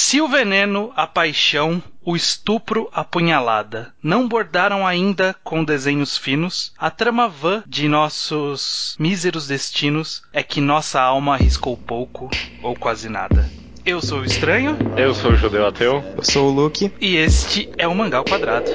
Se o veneno, a paixão, o estupro, a punhalada não bordaram ainda com desenhos finos, a trama vã de nossos míseros destinos é que nossa alma arriscou pouco ou quase nada. Eu sou o Estranho. Eu sou o Judeu Ateu. Eu sou o Luke. E este é o Mangá ao Quadrado.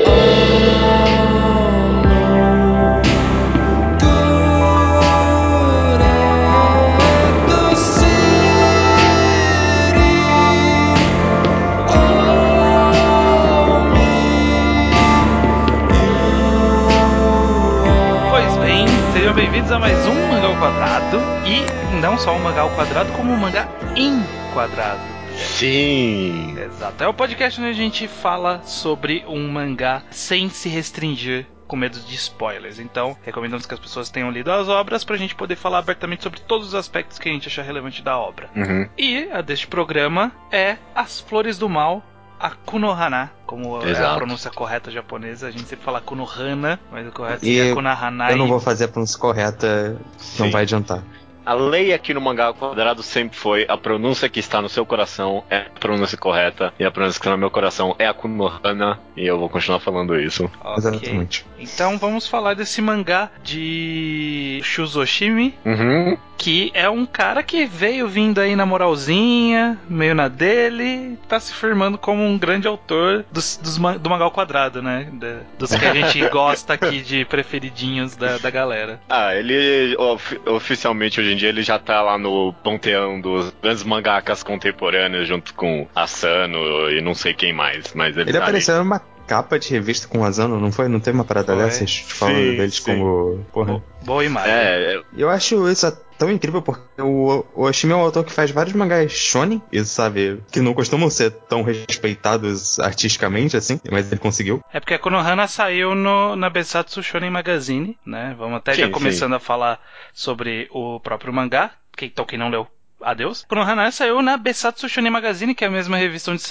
Sejam bem-vindos a mais um Mangá ao Quadrado. E não só um Mangá ao Quadrado, como um Mangá em Quadrado. Sim! Exato. É o podcast onde a gente fala sobre um mangá sem se restringir com medo de spoilers. Então, recomendamos que as pessoas tenham lido as obras pra gente poder falar abertamente sobre todos os aspectos que a gente achar relevante da obra. E a deste programa é As Flores do Mal, a Kunohana, como é a pronúncia correta japonesa. A gente sempre fala Kunohana, mas o correto seria Kunohana. Eu não vou fazer a pronúncia correta, não vai adiantar. A lei aqui no Mangá ao Quadrado sempre foi: a pronúncia que está no seu coração é a pronúncia correta, e a pronúncia que está no meu coração é a Kunohana, e eu vou continuar falando isso. Okay. Exatamente. Então vamos falar desse mangá de Shuzoshimi, que é um cara que veio vindo aí na moralzinha, meio na dele, tá se firmando como um grande autor do Mangá ao Quadrado, né? Dos que a gente gosta aqui de preferidinhos da galera. Ele oficialmente hoje em dia ele já tá lá no panteão dos grandes mangakas contemporâneos, junto com Asano e não sei quem mais, mas ele tá apareceu numa capa de revista com o Asano, não foi? Não teve uma parada dessas falando deles como... Porra. Boa imagem. Eu acho isso tão incrível porque o Oshimi é um autor que faz vários mangás shonen, e sabe, que não costumam ser tão respeitados artisticamente assim, mas ele conseguiu. É porque a Konohana saiu na Besatsu Shonen Magazine, né? Vamos até já começando a falar sobre o próprio mangá, quem não leu, adeus. Konohana saiu na Besatsu Shonen Magazine, que é a mesma revista onde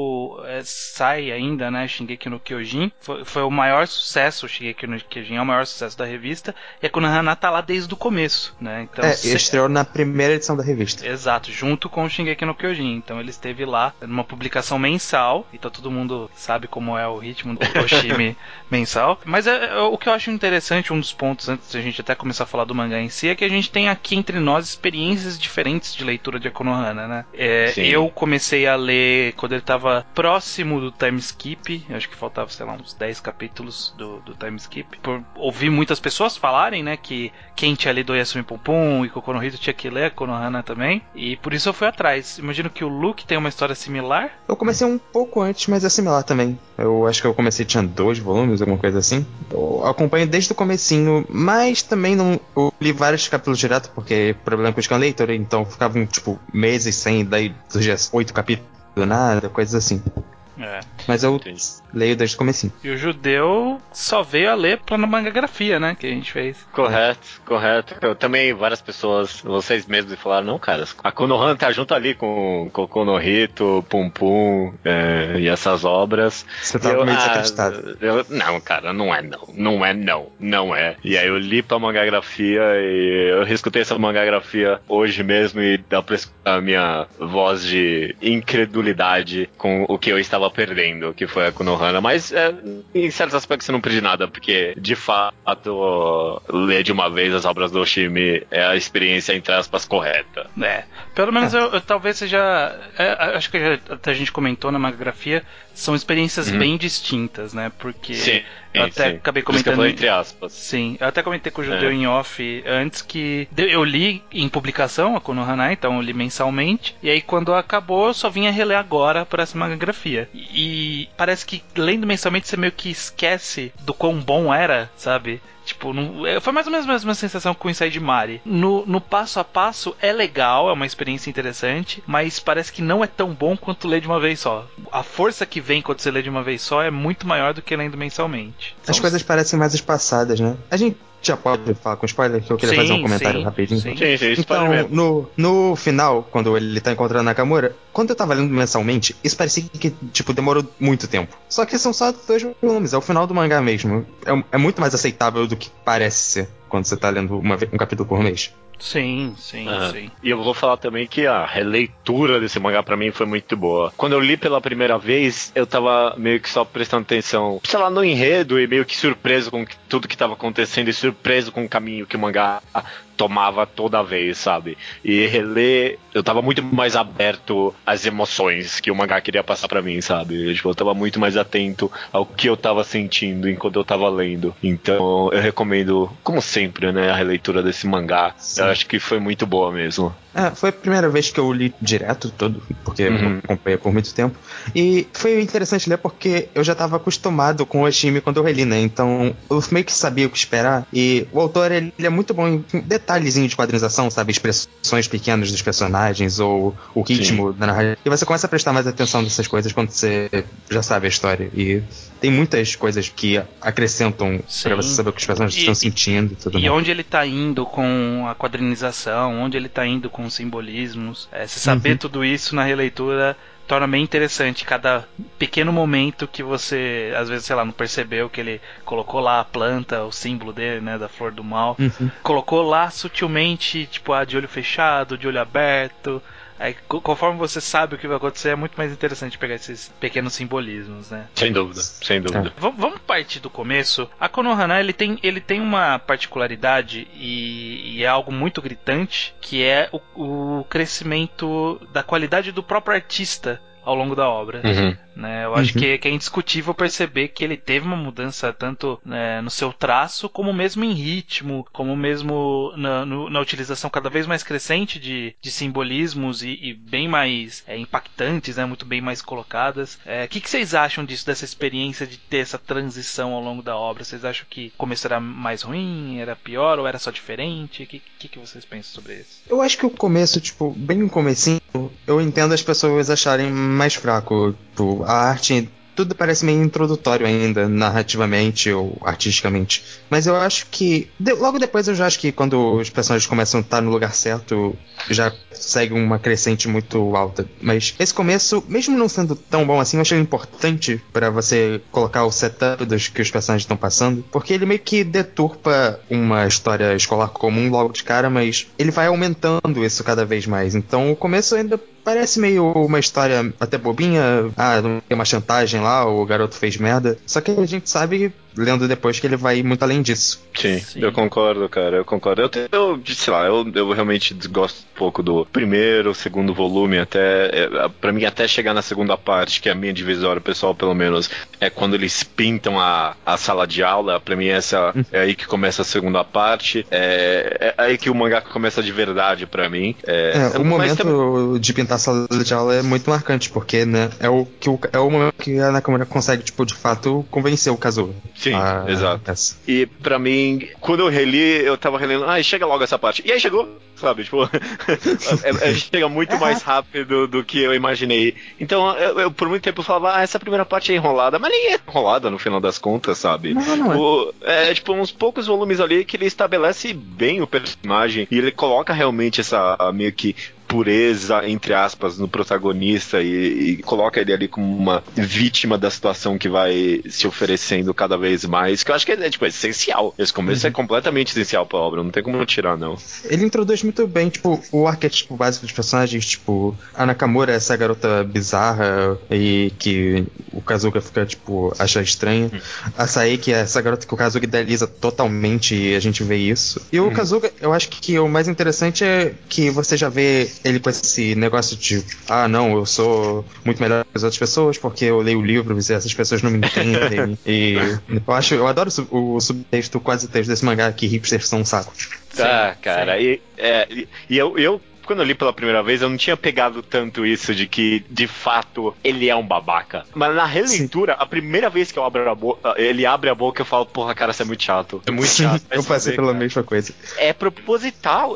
sai ainda, né, Shingeki no Kyojin. Foi o maior sucesso, o Shingeki no Kyojin é o maior sucesso da revista, e a Konohana tá lá desde o começo, né? Então, estreou na primeira edição da revista. Exato, junto com o Shingeki no Kyojin. Então ele esteve lá numa publicação mensal, então todo mundo sabe como é o ritmo do Oshimi mensal. Mas o que eu acho interessante, um dos pontos, antes da gente até começar a falar do mangá em si, é que a gente tem aqui entre nós experiências diferentes de leitura de Konohana, né? Eu comecei a ler quando ele estava próximo do time skip, acho que faltava, sei lá, uns 10 capítulos do time skip, por ouvir muitas pessoas falarem, né, que quem tinha lido Yasumi Pum Pum e Kokonohito tinha que ler a Konohana também, e por isso eu fui atrás. Imagino que o Luke tem uma história similar. Eu comecei um pouco antes, mas é similar também. Eu acho que eu comecei, tinha 2 volumes, alguma coisa assim. Eu acompanho desde o comecinho, mas também não... Eu li vários capítulos direto, porque problema com o scan leitor, então ficavam, tipo, meses sem, daí surgia 8 capítulos do nada, coisas assim. Mas eu leio desde o comecinho. E o Judeu só veio a ler pela mangagrafia, né, que a gente fez. Correto. Eu também, várias pessoas, vocês mesmos, falaram: não, cara, a Konohana tá junto ali com Kokonohito, Pum Pum, e essas obras. Você tava meio desacreditado. Não, cara, não é. E aí eu li pra mangagrafia e eu reescutei essa mangagrafia hoje mesmo, e dá pra escutar a minha voz de incredulidade com o que eu estava perdendo, que foi a Konohana. Mas em certos aspectos você não perde nada, porque de fato ler de uma vez as obras do Oshimi é a experiência, entre aspas, correta. Pelo menos eu talvez seja, acho que até a gente comentou na mangagrafia, são experiências bem distintas, né? Porque eu até acabei comentando, entre aspas. Sim, eu até comentei com o Judeu em off antes, que eu li em publicação a Konohana, então eu li mensalmente, e aí quando acabou eu só vim a reler agora por essa mangagrafia. E parece que lendo mensalmente você meio que esquece do quão bom era, sabe? Tipo, foi mais ou menos a mesma sensação com o Inside Mari. No passo a passo é legal, é uma experiência interessante, mas parece que não é tão bom quanto ler de uma vez só. A força que vem quando você lê de uma vez só é muito maior do que lendo mensalmente. As coisas parecem mais espaçadas, né? A gente já pode falar com spoiler, que eu queria fazer um comentário rapidinho. Sim, então, no final, quando ele tá encontrando Nakamura, quando eu tava lendo mensalmente, isso parecia que, tipo, demorou muito tempo. Só que são só 2 volumes, é o final do mangá mesmo. É muito mais aceitável do que parece ser quando você tá lendo um capítulo por mês. Sim. E eu vou falar também que a releitura desse mangá pra mim foi muito boa. Quando eu li pela primeira vez, eu tava meio que só prestando atenção, sei lá, no enredo e meio que surpreso com tudo que tava acontecendo e surpreso com o caminho que o mangá tomava toda vez, sabe? E reler, eu tava muito mais aberto às emoções que o mangá queria passar pra mim, sabe? Eu tava muito mais atento ao que eu tava sentindo enquanto eu tava lendo. Então, eu recomendo, como sempre, né, a releitura desse mangá. Sim. Eu acho que foi muito boa mesmo. Foi a primeira vez que eu li direto todo, porque eu acompanhei por muito tempo. E foi interessante ler porque eu já estava acostumado com o Oshimi quando eu reli, né? Então eu meio que sabia o que esperar. E o autor, ele é muito bom em detalhezinho de quadrinização, sabe? Expressões pequenas dos personagens ou o ritmo da narrativa. E você começa a prestar mais atenção nessas coisas quando você já sabe a história. E tem muitas coisas que acrescentam pra você saber o que os personagens estão sentindo e tudo mais. E onde ele tá indo com a quadrinização, onde ele tá indo com os simbolismos. Se saber tudo isso na releitura torna bem interessante cada pequeno momento que você, às vezes, sei lá, não percebeu que ele colocou lá a planta, o símbolo dele, né, da flor do mal. Colocou lá sutilmente, tipo, de olho fechado, de olho aberto. Aí, conforme você sabe o que vai acontecer, é muito mais interessante pegar esses pequenos simbolismos, né? Sem dúvida. Vamos partir do começo. A Konohana, ele tem uma particularidade e é algo muito gritante, que é o crescimento da qualidade do próprio artista ao longo da obra. Né? Eu acho que é indiscutível perceber que ele teve uma mudança tanto, né, no seu traço, como mesmo em ritmo, como mesmo na utilização cada vez mais crescente de simbolismos e bem mais impactantes, né, muito bem mais colocadas. O que vocês acham disso, dessa experiência de ter essa transição ao longo da obra? Vocês acham que o começo era mais ruim, era pior ou era só diferente? O que vocês pensam sobre isso? Eu acho que o começo, tipo, bem no comecinho, eu entendo as pessoas acharem mais fraco. Tipo, a arte, tudo parece meio introdutório ainda, narrativamente ou artisticamente. Mas eu acho que, logo depois eu já acho que quando os personagens começam a estar no lugar certo, já segue uma crescente muito alta. Mas esse começo, mesmo não sendo tão bom assim, eu achei importante pra você colocar o setup dos que os personagens estão passando, porque ele meio que deturpa uma história escolar comum logo de cara, mas ele vai aumentando isso cada vez mais. Então o começo ainda parece meio uma história até bobinha. Tem uma chantagem lá, o garoto fez merda. Só que a gente sabe, lendo depois, que ele vai muito além disso. Sim. Eu concordo, cara, eu concordo. Sei lá, eu realmente desgosto um pouco do primeiro, segundo volume, pra mim até chegar na segunda parte, que é a minha divisória pessoal, pelo menos, é quando eles pintam a sala de aula. Pra mim essa é aí que começa a segunda parte, é aí que o mangá começa de verdade pra mim. O momento de pintar a sala de aula é muito marcante, porque, né, é o momento que a Nakamura consegue, tipo, de fato, convencer o Kazuo. Sim, exato. E pra mim, quando eu reli, eu tava relendo, chega logo essa parte. E aí chegou, sabe? Tipo, chega muito mais rápido do que eu imaginei. Então, eu por muito tempo falava, essa primeira parte é enrolada, mas nem é enrolada no final das contas, sabe? Não é. Tipo, uns poucos volumes ali que ele estabelece bem o personagem e ele coloca realmente essa meio que pureza, entre aspas, no protagonista e coloca ele ali como uma vítima da situação que vai se oferecendo cada vez mais, que eu acho que é essencial. Esse começo é completamente essencial pra obra, não tem como tirar, não. Ele introduz muito bem, tipo, o arquétipo básico dos personagens, tipo, a Nakamura, essa garota bizarra e que o Kazuga fica, tipo, acha estranha. A Saeki é essa garota que o Kazuga idealiza totalmente e a gente vê isso. E o Kazuga, eu acho que o mais interessante é que você já vê ele com esse negócio de não, eu sou muito melhor que as outras pessoas porque eu leio o livro e essas pessoas não me entendem. E eu adoro o subtexto, quase texto desse mangá, que hipsters são um saco. Cara, sim. E eu quando eu li pela primeira vez, eu não tinha pegado tanto isso de que, de fato, ele é um babaca. Mas na releitura, a primeira vez que ele abre a boca, eu falo, porra, cara, você é muito chato. É muito chato. Eu passei pela mesma coisa. É proposital.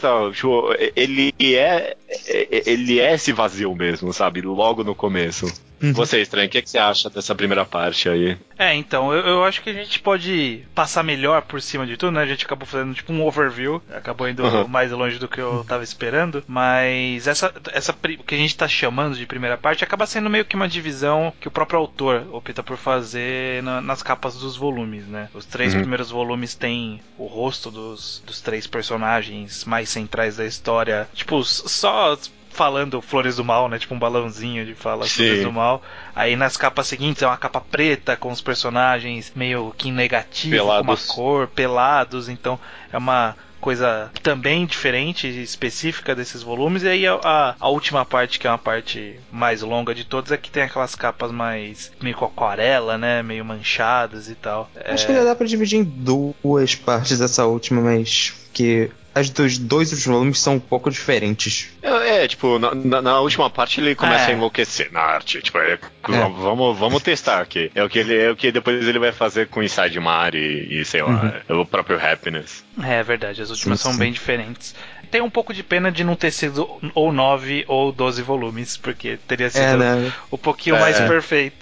Tipo, ele é esse vazio mesmo, sabe? Logo no começo. Você, Estranho, o que você acha dessa primeira parte aí? Então, eu acho que a gente pode passar melhor por cima de tudo, né? A gente acabou fazendo tipo um overview, acabou indo mais longe do que eu tava esperando, mas o que a gente tá chamando de primeira parte acaba sendo meio que uma divisão que o próprio autor opta por fazer nas capas dos volumes, né? Os 3 primeiros volumes têm o rosto dos 3 personagens mais centrais da história, tipo, só falando Flores do Mal, né? Tipo um balãozinho de fala Flores do Mal. Aí nas capas seguintes é uma capa preta com os personagens meio que negativo, pelados, com uma cor, pelados. Então é uma coisa também diferente, específica desses volumes. E aí a última parte, que é uma parte mais longa de todos, é que tem aquelas capas mais meio com aquarela, né? Meio manchadas e tal. Acho que já dá pra dividir em 2 partes essa última, mas que as dos 2 últimos volumes são um pouco diferentes. Tipo, na última parte ele começa a enlouquecer na arte. Tipo, vamos testar aqui. É o que depois ele vai fazer com Inside Mar e sei lá, o próprio Happiness. É verdade, as últimas são bem diferentes. Tem um pouco de pena de não ter sido ou 9 ou 12 volumes, porque teria sido um pouquinho mais perfeito.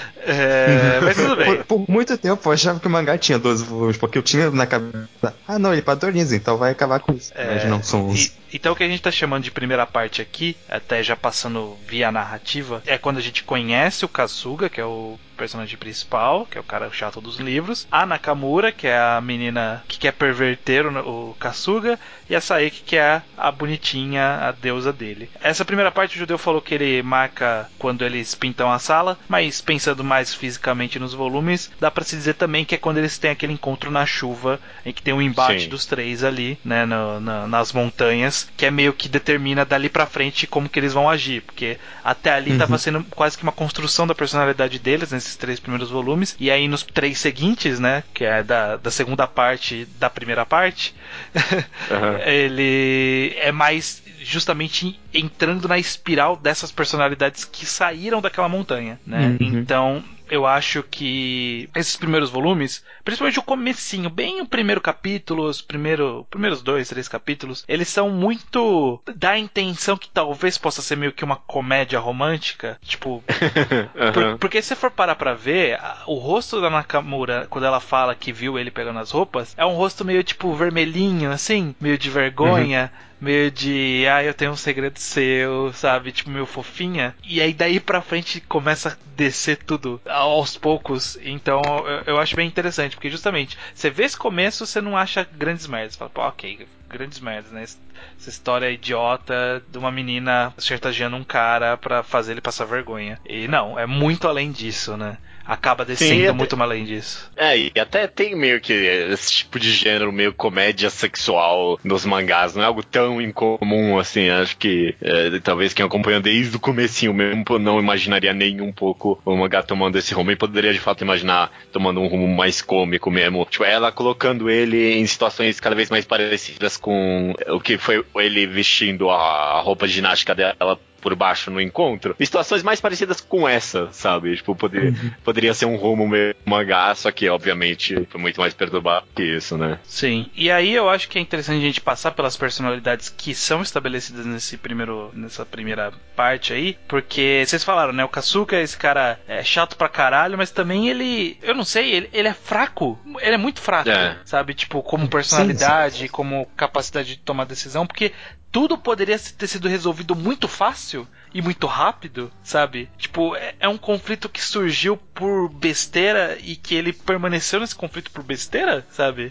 Mas tudo bem. Por muito tempo eu achava que o mangá tinha 12 volumes, porque eu tinha na cabeça, ele padroniza, então vai acabar com isso. Mas não são 11. Então o que a gente tá chamando de primeira parte aqui, até já passando via narrativa, é quando a gente conhece o Kasuga, que é o personagem principal, que é o cara chato dos livros, a Nakamura, que é a menina que quer perverter o Kasuga, e a Saeki, que é a bonitinha, a deusa dele. Essa primeira parte o Judeu falou que ele marca quando eles pintam a sala, mas pensando mais fisicamente nos volumes, dá pra se dizer também que é quando eles têm aquele encontro na chuva, em que tem um embate dos 3 ali, né, nas montanhas, que é meio que determina dali pra frente como que eles vão agir, porque até ali tava sendo quase que uma construção da personalidade deles, nesses 3 primeiros volumes, e aí nos 3 seguintes, né, que é da segunda parte da primeira parte, ele é mais justamente entrando na espiral dessas personalidades que saíram daquela montanha, né? Então eu acho que esses primeiros volumes, principalmente o comecinho, bem o primeiro capítulo, os primeiros 2, 3 capítulos, eles são muito da intenção que talvez possa ser meio que uma comédia romântica, tipo, porque se você for parar pra ver, o rosto da Nakamura, quando ela fala que viu ele pegando as roupas, é um rosto meio tipo vermelhinho, assim, meio de vergonha, meio de, eu tenho um segredo seu, sabe, tipo meio fofinha, e aí daí pra frente começa a descer tudo aos poucos. Então eu acho bem interessante, porque justamente você vê esse começo, você não acha grandes merdas, você fala, pô, ok, grandes merdas, né? Essa história idiota de uma menina chantageando um cara pra fazer ele passar vergonha. E não, é muito além disso, né? Acaba descendo muito mais além disso. E até tem meio que esse tipo de gênero, meio comédia sexual nos mangás, não é algo tão incomum assim. Acho que talvez quem acompanha desde o comecinho mesmo não imaginaria nem um pouco o mangá tomando esse rumo, e poderia de fato imaginar tomando um rumo mais cômico mesmo. Tipo, ela colocando ele em situações cada vez mais parecidas com o que foi ele vestindo a roupa de ginástica dela por baixo no encontro, e situações mais parecidas com essa, sabe? Tipo, poderia ser um rumo meio mangá, só que obviamente foi muito mais perturbado que isso, né? Sim. E aí eu acho que é interessante a gente passar pelas personalidades que são estabelecidas nessa primeira parte aí, porque vocês falaram, né? O Kasuga, esse cara é chato pra caralho, mas também eu não sei, ele é fraco. Ele é muito fraco, sabe? Tipo, como personalidade, como capacidade de tomar decisão, porque tudo poderia ter sido resolvido muito fácil e muito rápido, sabe? Tipo, é um conflito que surgiu por besteira e que ele permaneceu nesse conflito por besteira, sabe?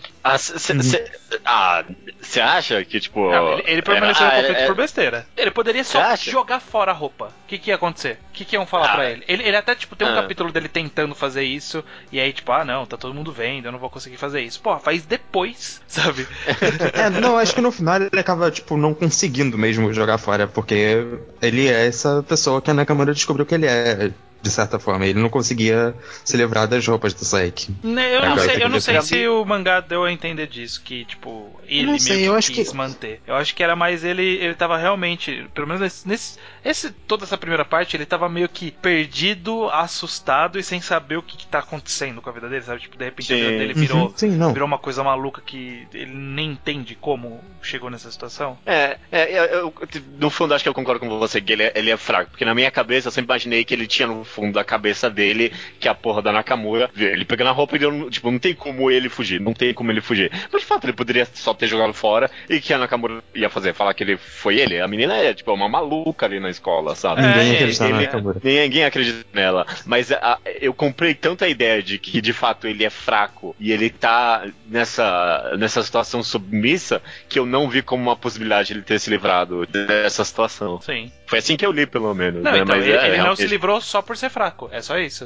Você acha que, tipo... Não, ele permaneceu no conflito por besteira. Ele poderia só jogar fora a roupa. O que ia acontecer? O que iam falar pra ele? Ele até, tipo, tem um capítulo dele tentando fazer isso, e aí, tipo, não, tá todo mundo vendo, eu não vou conseguir fazer isso. Pô, faz depois, sabe? Não, acho que no final ele acaba, tipo, não conseguindo mesmo jogar fora, porque ele é essa pessoa que a Nakamura descobriu que ele é, de certa forma. Ele não conseguia se livrar das roupas do Saeki. Eu não sei se o mangá deu a entender disso, que, tipo, ele meio que quis manter. Eu acho que era mais ele tava realmente, pelo menos toda essa primeira parte, ele tava meio que perdido, assustado e sem saber o que tá acontecendo com a vida dele, sabe? Tipo, de repente a vida dele virou uma coisa maluca que ele nem entende como chegou nessa situação. Eu, no fundo acho que eu concordo com você, que ele é fraco, porque na minha cabeça eu sempre imaginei que ele tinha no fundo da cabeça dele, que a porra da Nakamura, ele pegando a roupa e deu, tipo, não tem como ele fugir. Mas de fato, ele poderia só ter jogado fora e que a Nakamura ia fazer, falar que ele foi ele. A menina é, tipo, uma maluca ali na escola, sabe? Ninguém acredita na Nakamura. Ninguém acredita nela. Mas eu comprei tanto a ideia de que, de fato, ele é fraco e ele tá nessa situação submissa que eu não vi como uma possibilidade de ele ter se livrado dessa situação. Sim. Foi assim que eu li, pelo menos. Não, né? então, Mas ele não realmente... se livrou só por ser fraco, é só isso.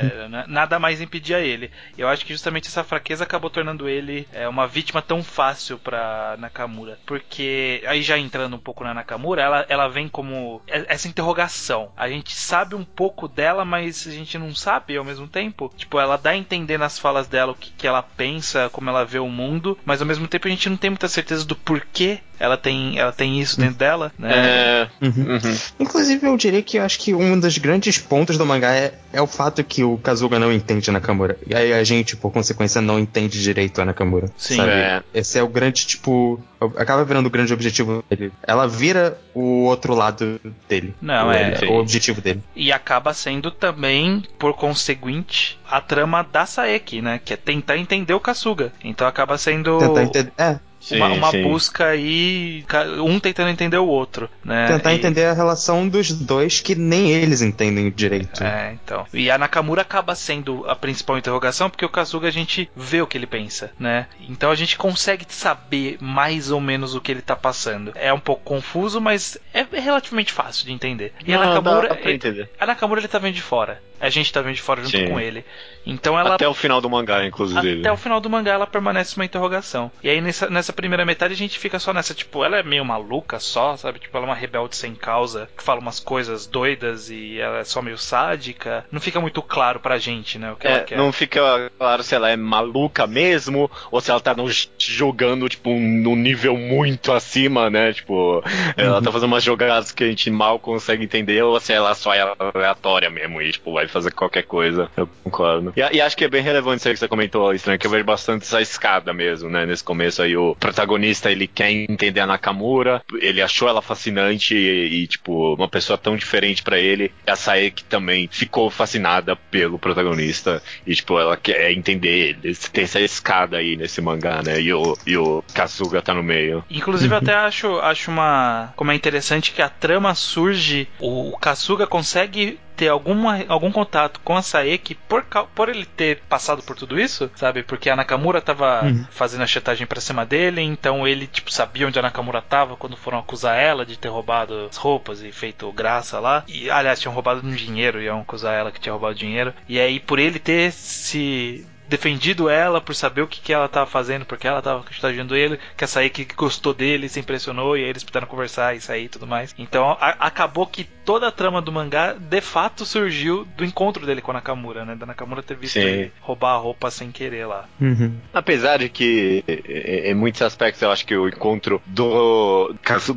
Nada mais impedia ele. Eu acho que justamente essa fraqueza acabou tornando ele uma vítima tão fácil pra Nakamura. Porque, aí já entrando um pouco na Nakamura, ela vem como essa interrogação. A gente sabe um pouco dela, mas a gente não sabe ao mesmo tempo. Tipo, ela dá a entender nas falas dela o que ela pensa, como ela vê o mundo, mas ao mesmo tempo a gente não tem muita certeza do porquê ela tem isso dentro dela, né? Inclusive, eu diria que eu acho que um dos grandes pontos do mangá é o fato que o Kasuga não entende a Nakamura. E aí a gente, por consequência, não entende direito a Nakamura. Sim. Sabe? Esse é o grande, tipo... Acaba virando o grande objetivo dele. Ela vira o outro lado dele. Não, o objetivo dele. E acaba sendo também, por conseguinte, a trama da Saeki, né? Que é tentar entender o Kasuga. Então acaba sendo... Tentar entender... Uma busca aí, um tentando entender o outro, né? Tentar entender a relação dos dois que nem eles entendem direito. Então. E a Nakamura acaba sendo a principal interrogação, porque o Kasuga a gente vê o que ele pensa, né? Então a gente consegue saber mais ou menos o que ele tá passando. É um pouco confuso, mas é relativamente fácil de entender. E a Nakamura, a Nakamura ele tá vendo de fora. A gente tá vendo de fora junto com ele. Então ela... Até o final do mangá, inclusive. Até o final do mangá ela permanece uma interrogação. E aí nessa primeira metade a gente fica só nessa, tipo, ela é meio maluca só, sabe? Tipo, ela é uma rebelde sem causa, que fala umas coisas doidas e ela é só meio sádica. Não fica muito claro pra gente, né? O que ela quer. Não fica claro se ela é maluca mesmo, ou se ela tá jogando, tipo, num nível muito acima, né? Tipo, ela tá fazendo umas jogadas que a gente mal consegue entender, ou se ela só é aleatória mesmo e, tipo, vai fazer qualquer coisa. Eu concordo. E acho que é bem relevante isso aí que você comentou, Estranho, que eu vejo bastante essa escada mesmo, né? Nesse começo aí, o protagonista, ele quer entender a Nakamura, ele achou ela fascinante e tipo, uma pessoa tão diferente pra ele. A Saeki também ficou fascinada pelo protagonista e, tipo, ela quer entender ele. Tem essa escada aí nesse mangá, né? E o Kasuga tá no meio. Inclusive, eu até acho como é interessante que a trama surge, o Kasuga consegue ter algum contato com a Saeki por ele ter passado por tudo isso, sabe? Porque a Nakamura tava fazendo a chetagem pra cima dele, então ele, tipo, sabia onde a Nakamura tava quando foram acusar ela de ter roubado as roupas e feito graça lá. E, aliás, tinham roubado um dinheiro e iam acusar ela que tinha roubado dinheiro. E aí, por ele ter se defendido ela, por saber o que ela tava fazendo, porque ela tava chantageando ele, que a Saeki gostou dele, se impressionou, e aí eles puderam conversar e sair e tudo mais. Então acabou que toda a trama do mangá de fato surgiu do encontro dele com a Nakamura, né? Da Nakamura ter visto ele roubar a roupa sem querer lá. Apesar de que em muitos aspectos eu acho que o encontro do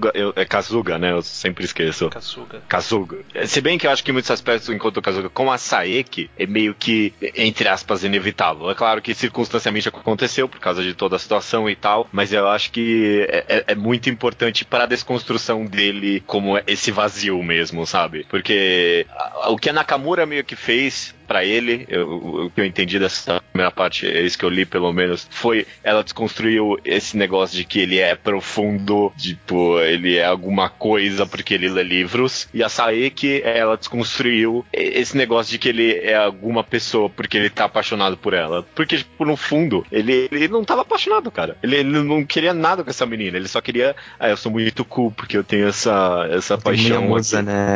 Kasuga, né? Eu sempre esqueço. Kasuga. Se bem que eu acho que em muitos aspectos o encontro do Kasuga com a Saeki é meio que, entre aspas, inevitável. É claro que circunstancialmente aconteceu por causa de toda a situação e tal, mas eu acho que é muito importante para a desconstrução dele como esse vazio mesmo, sabe? Porque o que a Nakamura meio que fez pra ele, o que eu entendi dessa primeira parte, é isso que eu li pelo menos, foi ela desconstruiu esse negócio de que ele é profundo, tipo, ele é alguma coisa porque ele lê livros, e a Saeki, ela desconstruiu esse negócio de que ele é alguma pessoa porque ele tá apaixonado por ela. Porque, tipo, no fundo, ele não tava apaixonado, cara. Ele não queria nada com essa menina, ele só queria, eu sou muito cool porque eu tenho essa paixão. Minha musa, aqui. Né?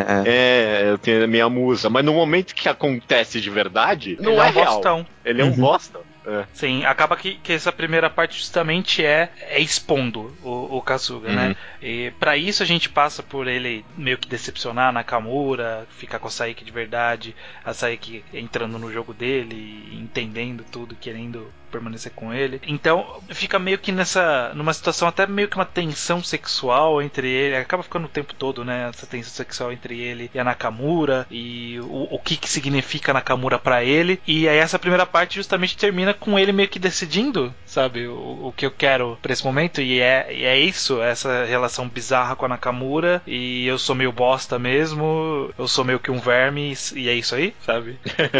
Eu tenho a minha musa, mas no momento que acontece de verdade, não é real. Bostão. Ele é um bosta. Sim, acaba que essa primeira parte justamente é expondo o Kasuga, né? E pra isso a gente passa por ele meio que decepcionar a Nakamura, ficar com a Saeki de verdade, a Saeki entrando no jogo dele, entendendo tudo, querendo permanecer com ele. Então fica meio que numa situação até meio que uma tensão sexual entre ele, acaba ficando o tempo todo, né? Essa tensão sexual entre ele e a Nakamura, e o que significa a Nakamura pra ele. E aí essa primeira parte justamente termina com ele meio que decidindo, sabe, o que eu quero pra esse momento, e é isso, essa relação bizarra com a Nakamura, e eu sou meio bosta mesmo, eu sou meio que um verme, e é isso aí, sabe?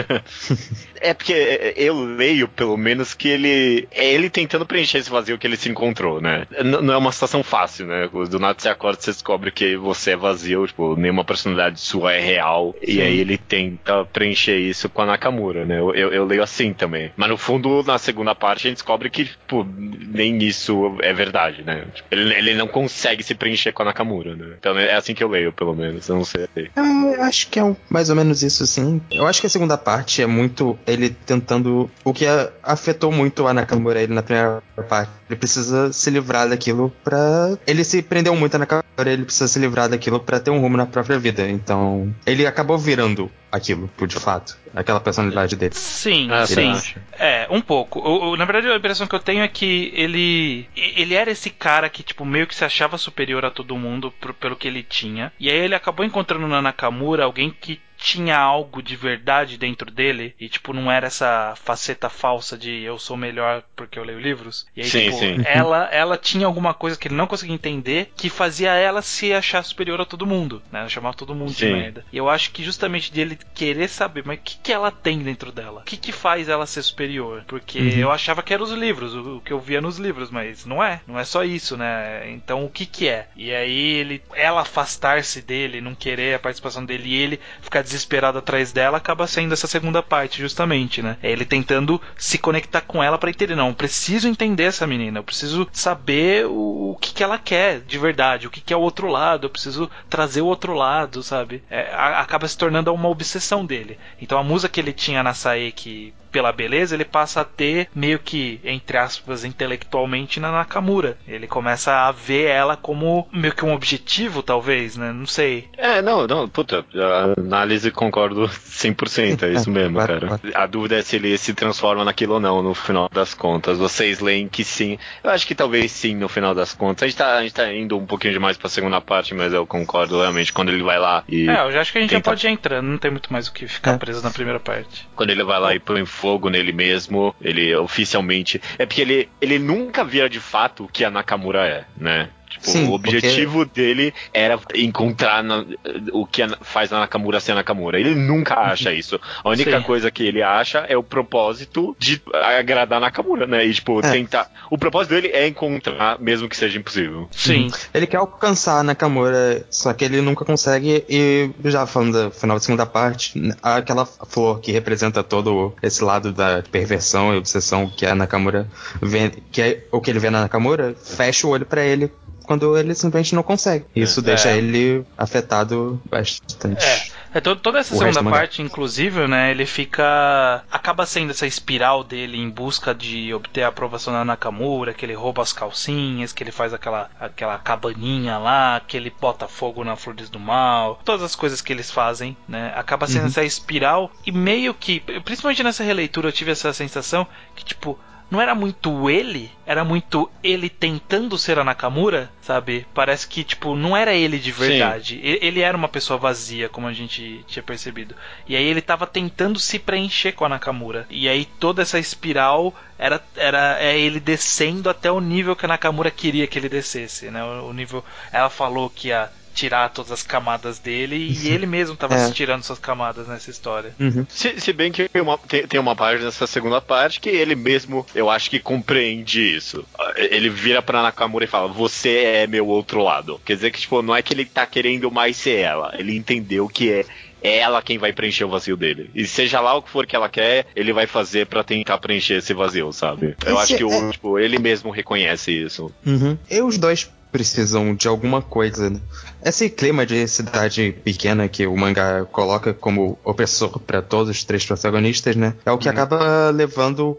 É porque eu leio, pelo menos, que ele tentando preencher esse vazio que ele se encontrou, né? Não é uma situação fácil, né? Do nada você acorda e você descobre que você é vazio, tipo, nenhuma personalidade sua é real, sim. E aí ele tenta preencher isso com a Nakamura, né? Eu leio assim também. Mas no fundo, na segunda parte, a gente descobre que, tipo, nem isso é verdade, né? Tipo, ele não consegue se preencher com a Nakamura, né? Então é assim que eu leio, pelo menos. Eu não sei. Eu acho que é mais ou menos isso, sim. Eu acho que a segunda parte é muito ele tentando... O que afetou muito a Nakamura ele na primeira parte. Ele precisa se livrar daquilo pra... Ele se prendeu muito a Nakamura, ele precisa se livrar daquilo pra ter um rumo na própria vida. Então, ele acabou virando aquilo, de fato. Aquela personalidade dele. Sim, sim. Um pouco. Na verdade, a impressão que eu tenho é que ele era esse cara que, tipo, meio que se achava superior a todo mundo pelo que ele tinha. E aí ele acabou encontrando na Nakamura alguém que tinha algo de verdade dentro dele e, tipo, não era essa faceta falsa de eu sou melhor porque eu leio livros. E aí, sim, tipo, sim. Ela tinha alguma coisa que ele não conseguia entender que fazia ela se achar superior a todo mundo, né? Ela chamava todo mundo de merda. E eu acho que justamente de ele querer saber, mas o que ela tem dentro dela? O que faz ela ser superior? Porque eu achava que eram os livros, o que eu via nos livros, mas não é só isso, né? Então o que é? E aí ela afastar-se dele, não querer a participação dele e ele ficar desesperado atrás dela, acaba sendo essa segunda parte, justamente, né? É ele tentando se conectar com ela pra entender, não, eu preciso entender essa menina, eu preciso saber o que ela quer de verdade, o que é o outro lado, eu preciso trazer o outro lado, sabe? Acaba se tornando uma obsessão dele. Então a musa que ele tinha na Saeki pela beleza, ele passa a ter meio que, entre aspas, intelectualmente na Nakamura. Ele começa a ver ela como meio que um objetivo, talvez, né? Não sei. Não, puta, a análise concordo 100%, é isso mesmo, cara. A dúvida é se ele se transforma naquilo ou não, no final das contas. Vocês leem que sim. Eu acho que talvez sim, no final das contas. A gente tá indo um pouquinho demais pra segunda parte, mas eu concordo realmente, quando ele vai lá e... eu já acho que a gente já pode ir entrando, não tem muito mais o que ficar preso na primeira parte. Quando ele vai lá e põe fogo nele mesmo, ele oficialmente... É porque ele nunca vira de fato o que a Nakamura é, né? Tipo, sim, o objetivo dele era encontrar o que faz a Nakamura ser a Nakamura. Ele nunca acha isso. A única coisa que ele acha é o propósito de agradar a Nakamura, né? E, tipo, tentar... O propósito dele é encontrar, mesmo que seja impossível. Sim. Ele quer alcançar a Nakamura, só que ele nunca consegue. E, já falando do final da segunda parte, aquela flor que representa todo esse lado da perversão e obsessão que a Nakamura vê, que é o que ele vê na Nakamura, fecha o olho pra ele quando ele simplesmente não consegue. Isso deixa ele afetado bastante. Toda essa segunda parte, inclusive, né, ele acaba sendo essa espiral dele em busca de obter a aprovação da Nakamura, que ele rouba as calcinhas, que ele faz aquela cabaninha lá, que ele bota fogo na Flores do Mal, todas as coisas que eles fazem, né, acaba sendo essa espiral, e meio que, principalmente nessa releitura, eu tive essa sensação que, tipo, não era muito ele, era muito ele tentando ser a Nakamura, sabe? Parece que, tipo, não era ele de verdade. Ele era uma pessoa vazia, como a gente tinha percebido. E aí ele tava tentando se preencher com a Nakamura. E aí toda essa espiral é ele descendo até o nível que a Nakamura queria que ele descesse, né? O nível... Ela falou que ia tirar todas as camadas dele e ele mesmo estava se tirando suas camadas nessa história. Se bem que tem uma parte nessa segunda parte que ele mesmo, eu acho que compreende isso. Ele vira pra Nakamura e fala, você é meu outro lado. Quer dizer que, tipo, não é que ele tá querendo mais ser ela. Ele entendeu que é ela quem vai preencher o vazio dele. E seja lá o que for que ela quer, ele vai fazer pra tentar preencher esse vazio, sabe? Eu acho que tipo, ele mesmo reconhece isso. E os dois precisam de alguma coisa, né? Esse clima de cidade pequena que o mangá coloca como opressor para todos os três protagonistas, né? É o que acaba levando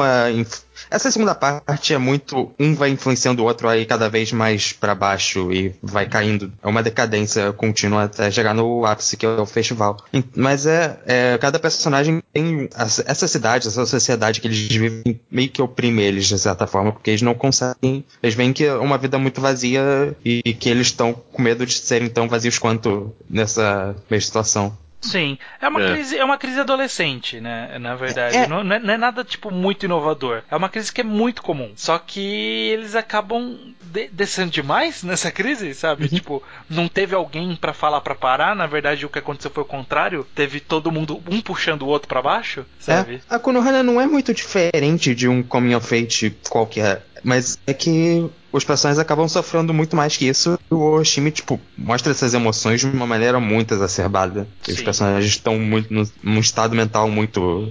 essa segunda parte é muito... Um vai influenciando o outro aí cada vez mais pra baixo e vai caindo. É uma decadência contínua até chegar no ápice, que é o festival. Mas cada personagem tem essa cidade, essa sociedade que eles vivem, meio que oprime eles de certa forma, porque eles não conseguem... Eles veem que é uma vida muito vazia e que eles estão com medo de serem tão vazios quanto nessa mesma situação. Sim, é uma crise adolescente, né? Na verdade, não é nada tipo muito inovador. É uma crise que é muito comum. Só que eles acabam descendo demais nessa crise, sabe? Tipo, não teve alguém pra falar pra parar. Na verdade, o que aconteceu foi o contrário. Teve todo mundo um puxando o outro pra baixo, sabe? A Konohana não é muito diferente de um coming of age qualquer, mas é que os personagens acabam sofrendo muito mais que isso. O Oshimi, tipo, mostra essas emoções de uma maneira muito exacerbada. E os personagens estão muito num estado mental muito...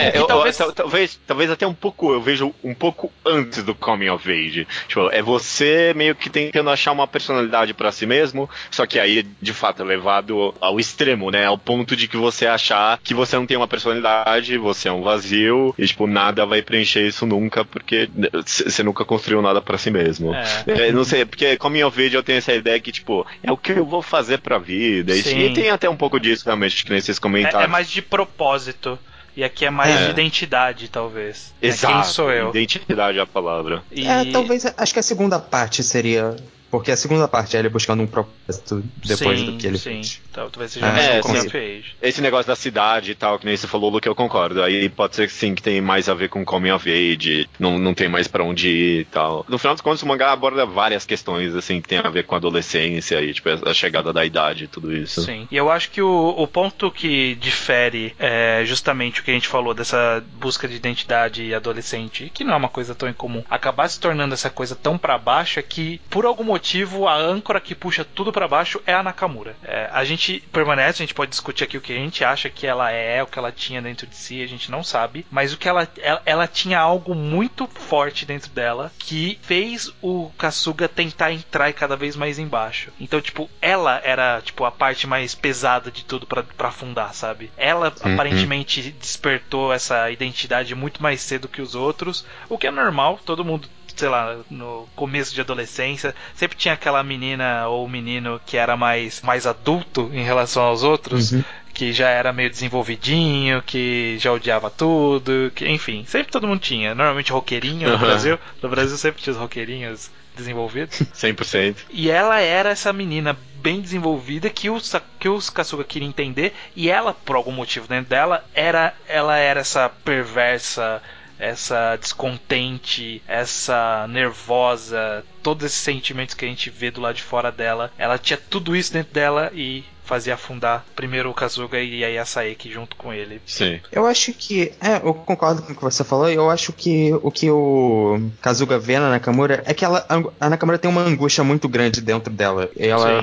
Talvez até um pouco, eu vejo um pouco antes do coming of age. Tipo, é você meio que tentando achar uma personalidade pra si mesmo, só que aí, de fato, é levado ao extremo, né? Ao ponto de que você achar que você não tem uma personalidade, você é um vazio, e, tipo, nada vai preencher isso nunca, porque você nunca construiu nada pra si mesmo. Não sei, porque coming of age eu tenho essa ideia que, tipo, é o que eu vou fazer pra vida. E tem até um pouco disso, realmente, que nem vocês comentaram. É mais de propósito. E aqui é mais de identidade, talvez. Exato. Quem sou eu? Identidade é a palavra. Talvez, acho que a segunda parte seria... Porque a segunda parte é ele buscando um propósito depois do que ele fez. Talvez seja mais coming of age. Esse negócio da cidade e tal, que nem você falou, Luke, eu concordo. Aí pode ser que sim, que tem mais a ver com coming of age, não tem mais pra onde ir e tal. No final dos contos, o mangá aborda várias questões, assim, que tem a ver com a adolescência e, tipo, a chegada da idade e tudo isso. Sim. E eu acho que o ponto que difere é justamente o que a gente falou dessa busca de identidade adolescente, que não é uma coisa tão incomum, acabar se tornando essa coisa tão pra baixo é que, por algum motivo, a âncora que puxa tudo pra baixo é a Nakamura. A gente permanece, a gente pode discutir aqui o que a gente acha que ela é, o que ela tinha dentro de si, a gente não sabe, mas o que ela tinha algo muito forte dentro dela que fez o Kasuga tentar entrar cada vez mais embaixo. Então, tipo, ela era, tipo, a parte mais pesada de tudo pra afundar, sabe? Ela aparentemente despertou essa identidade muito mais cedo que os outros, o que é normal, todo mundo, sei lá, no começo de adolescência, sempre tinha aquela menina ou menino que era mais adulto em relação aos outros, que já era meio desenvolvidinho, que já odiava tudo, que, enfim, sempre todo mundo tinha. Normalmente roqueirinho no Brasil. No Brasil sempre tinha os roqueirinhos desenvolvidos. 100%. E ela era essa menina bem desenvolvida que o Kasuga queria entender, e ela, por algum motivo dentro dela, ela era essa perversa, essa descontente, essa nervosa, todos esses sentimentos que a gente vê do lado de fora dela. Ela tinha tudo isso dentro dela e fazia afundar primeiro o Kasuga e aí a Saeki junto com ele. Sim. Eu acho que... eu concordo com o que você falou. Eu acho que o que o Kasuga vê na Nakamura é que a Nakamura tem uma angústia muito grande dentro dela. E ela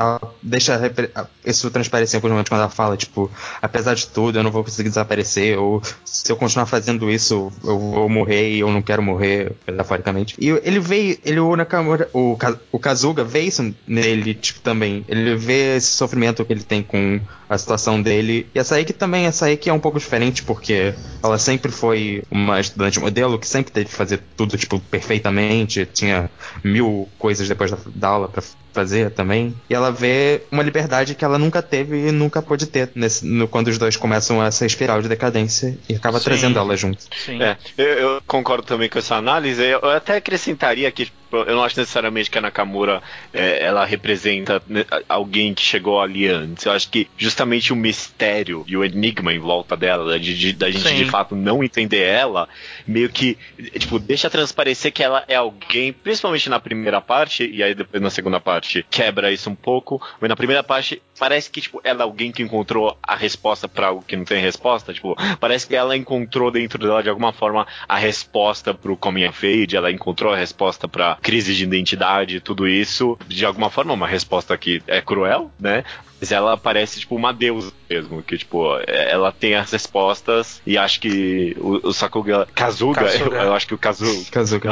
deixa isso transparecer em alguns momentos quando ela fala, tipo, apesar de tudo, eu não vou conseguir desaparecer, ou se eu continuar fazendo isso, eu vou morrer e eu não quero morrer, metaforicamente. E o Nakamura, o Kasuga vê isso nele, tipo, também. Ele vê esse sofrimento que ele tem com a situação dele. E a Saeki é um pouco diferente, porque ela sempre foi uma estudante modelo que sempre teve que fazer tudo, tipo, perfeitamente. Tinha 1000 coisas depois da aula pra fazer também. E ela vê uma liberdade que ela nunca teve e nunca pôde ter quando os dois começam essa espiral de decadência e acaba trazendo ela junto. Sim. Eu concordo também com essa análise. Eu até acrescentaria que eu não acho necessariamente que a Nakamura ela representa alguém que chegou ali antes. Eu acho que justamente o mistério e o enigma em volta dela, da gente de fato não entender ela, meio que tipo, deixa transparecer que ela é alguém, principalmente na primeira parte, e aí depois na segunda parte quebra isso um pouco, mas na primeira parte parece que tipo, ela é alguém que encontrou a resposta pra algo que não tem resposta. Tipo, parece que ela encontrou dentro dela de alguma forma a resposta pro coming of age, ela encontrou a resposta pra crise de identidade, tudo isso, de alguma forma uma resposta que é cruel, né? Mas ela parece, tipo, uma deusa mesmo, que, tipo, ela tem as respostas e acho que o Kasuga. Eu acho que o Kasuga.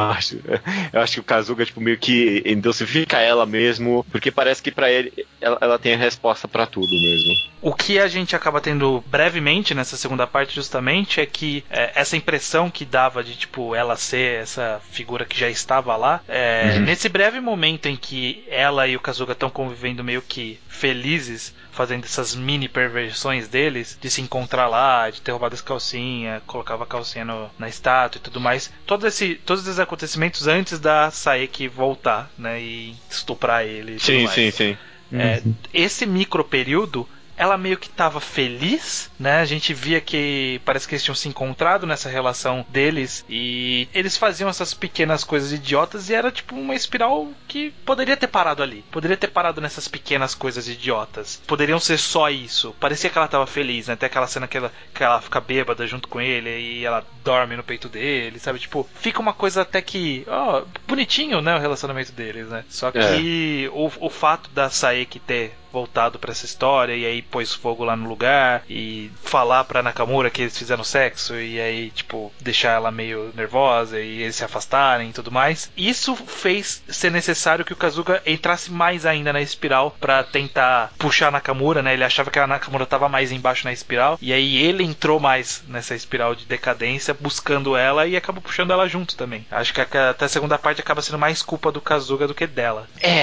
Eu acho que o Kasuga, tipo, meio que endulcifica ela mesmo, porque parece que pra ele, ela tem a resposta pra tudo mesmo. O que a gente acaba tendo brevemente nessa segunda parte justamente é que essa impressão que dava de, tipo, ela ser essa figura que já estava lá, nesse breve momento em que ela e o Kasuga estão convivendo meio que felizes, fazendo essas mini perversões deles, de se encontrar lá, de ter roubado as calcinhas, colocava a calcinha na estátua e tudo mais, todos esses acontecimentos antes da Saeki voltar, né, e estuprar ele e tudo mais. Sim. Esse micro período ela meio que tava feliz, né? A gente via que parece que eles tinham se encontrado nessa relação deles e eles faziam essas pequenas coisas idiotas e era tipo uma espiral que poderia ter parado ali. Poderia ter parado nessas pequenas coisas idiotas. Poderiam ser só isso. Parecia que ela tava feliz, né? Até aquela cena que ela fica bêbada junto com ele e ela dorme no peito dele, sabe? Tipo, fica uma coisa até que... bonitinho, né? O relacionamento deles, né? Só que o fato da Saeki ter voltado pra essa história e aí pôs fogo lá no lugar e falar pra Nakamura que eles fizeram sexo e aí, tipo, deixar ela meio nervosa e eles se afastarem e tudo mais. Isso fez ser necessário que o Kazuga entrasse mais ainda na espiral pra tentar puxar a Nakamura, né? Ele achava que a Nakamura tava mais embaixo na espiral e aí ele entrou mais nessa espiral de decadência buscando ela e acabou puxando ela junto também. Acho que até a segunda parte acaba sendo mais culpa do Kazuga do que dela.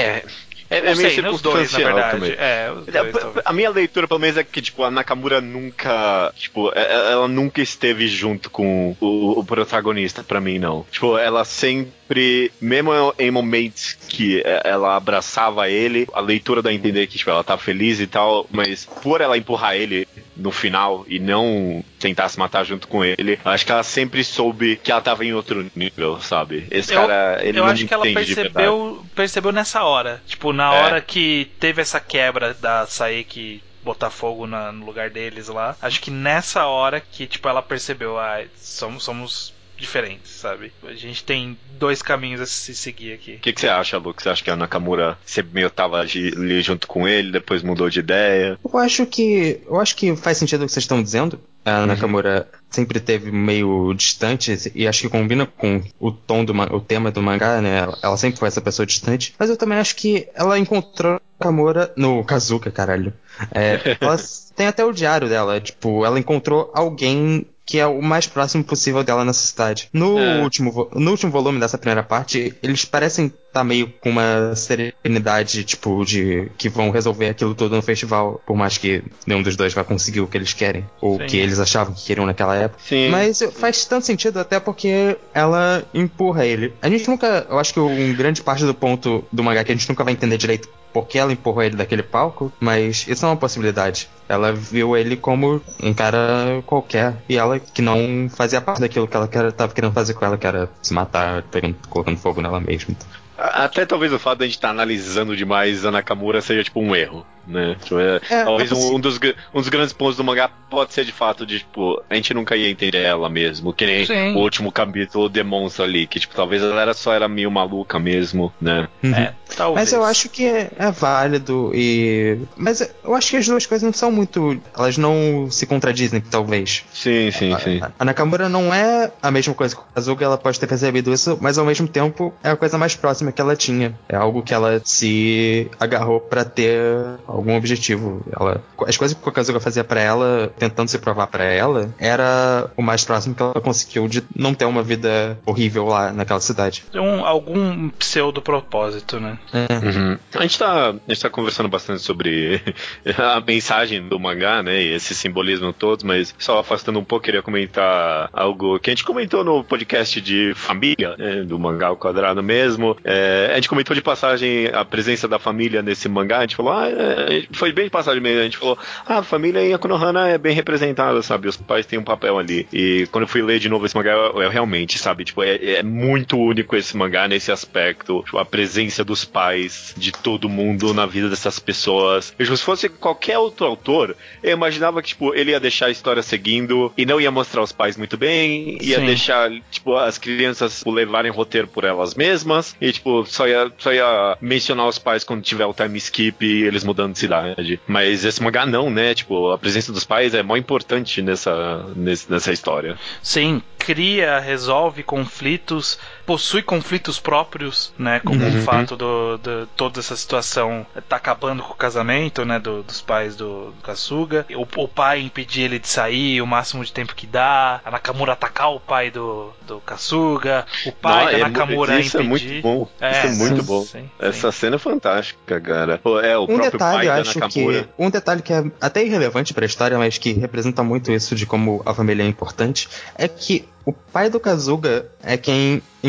É Não meio sei, os dois, na verdade. também. Os dois, a minha leitura, pelo menos, é que, tipo, a Nakamura nunca... Tipo, ela nunca esteve junto com o protagonista, pra mim, não. Tipo, ela sempre... Mesmo em momentos que ela abraçava ele, a leitura dá a entender que, tipo, ela tá feliz e tal, mas por ela empurrar ele no final e não tentar se matar junto com ele, acho que ela sempre soube que ela tava em outro nível, sabe? Esse cara, ele eu não acho que ela percebeu nessa hora. Tipo, na hora que teve essa quebra da Saeki botar fogo no lugar deles lá. Acho que nessa hora que, tipo, ela percebeu, somos diferentes, sabe? A gente tem dois caminhos a se seguir aqui. O que você acha, Lu? Você acha que a Nakamura sempre meio tava ali junto com ele, depois mudou de ideia? Eu acho que faz sentido o que vocês estão dizendo. A Nakamura sempre teve meio distante e acho que combina com o tom o tema do mangá, né? Ela sempre foi essa pessoa distante. Mas eu também acho que ela encontrou Nakamura no Kazuka, caralho. Ela tem até o diário dela. Tipo, ela encontrou alguém que é o mais próximo possível dela nessa cidade. No último volume dessa primeira parte, eles parecem estar meio com uma serenidade, tipo, de que vão resolver aquilo tudo no festival, por mais que nenhum dos dois vai conseguir o que eles querem, ou que eles achavam que queriam naquela época. Sim. Mas faz tanto sentido até porque ela empurra ele. A gente nunca, eu acho que grande parte do ponto do mangá que a gente nunca vai entender direito porque ela empurrou ele daquele palco, mas isso é uma possibilidade. Ela viu ele como um cara qualquer, e ela que não fazia parte daquilo que ela tava querendo fazer com ela, que era se matar, colocando fogo nela mesma. Então. Até talvez o fato de a gente estar analisando demais a Nakamura seja tipo um erro, né? Talvez um dos grandes pontos do mangá pode ser de fato de, tipo, a gente nunca ia entender ela mesmo, que nem o último capítulo demonstra ali, que tipo, talvez ela só era meio maluca mesmo, né? Talvez. Mas eu acho que é válido mas eu acho que as duas coisas não são muito... Elas não se contradizem, talvez. Sim. A Nakamura não é a mesma coisa que o Kazuga, ela pode ter percebido isso, mas ao mesmo tempo é a coisa mais próxima que ela tinha. É algo que ela se agarrou pra ter algum objetivo. As coisas que o Kazuga fazia pra ela, tentando se provar pra ela, era o mais próximo que ela conseguiu de não ter uma vida horrível lá naquela cidade. Algum pseudo propósito, né? A gente tá conversando bastante sobre a mensagem do mangá, né, e esse simbolismo todo, mas só afastando um pouco, queria comentar algo que a gente comentou no podcast de família, né, do mangá ao quadrado mesmo. A gente comentou de passagem a presença da família nesse mangá, a gente falou, foi bem de passagem mesmo, a gente falou, a família em Konohana é bem representada, sabe, os pais têm um papel ali, e quando eu fui ler de novo esse mangá, eu realmente, sabe, tipo, é muito único esse mangá nesse aspecto, tipo, a presença dos pais, de todo mundo na vida dessas pessoas. E, se fosse qualquer outro autor, eu imaginava que, tipo, ele ia deixar a história seguindo e não ia mostrar os pais muito bem, ia deixar, tipo, as crianças levarem roteiro por elas mesmas e, tipo, só ia mencionar os pais quando tiver o time skip e eles mudando de cidade. Mas esse mangá não, né? Tipo, a presença dos pais é mó importante nessa história. Sim, resolve conflitos, possui conflitos próprios, né? Como o fato de toda essa situação tá acabando com o casamento, né? Dos pais do Kasuga. O pai impedir ele de sair o máximo de tempo que dá. A Nakamura atacar o pai do Kasuga. O pai da Nakamura isso impedir. É muito bom. Isso é muito bom. Sim. Essa cena é fantástica, cara. O próprio pai da Nakamura. Um detalhe que é até irrelevante pra história, mas que representa muito isso de como a família é importante, é que o pai do Kazuga é quem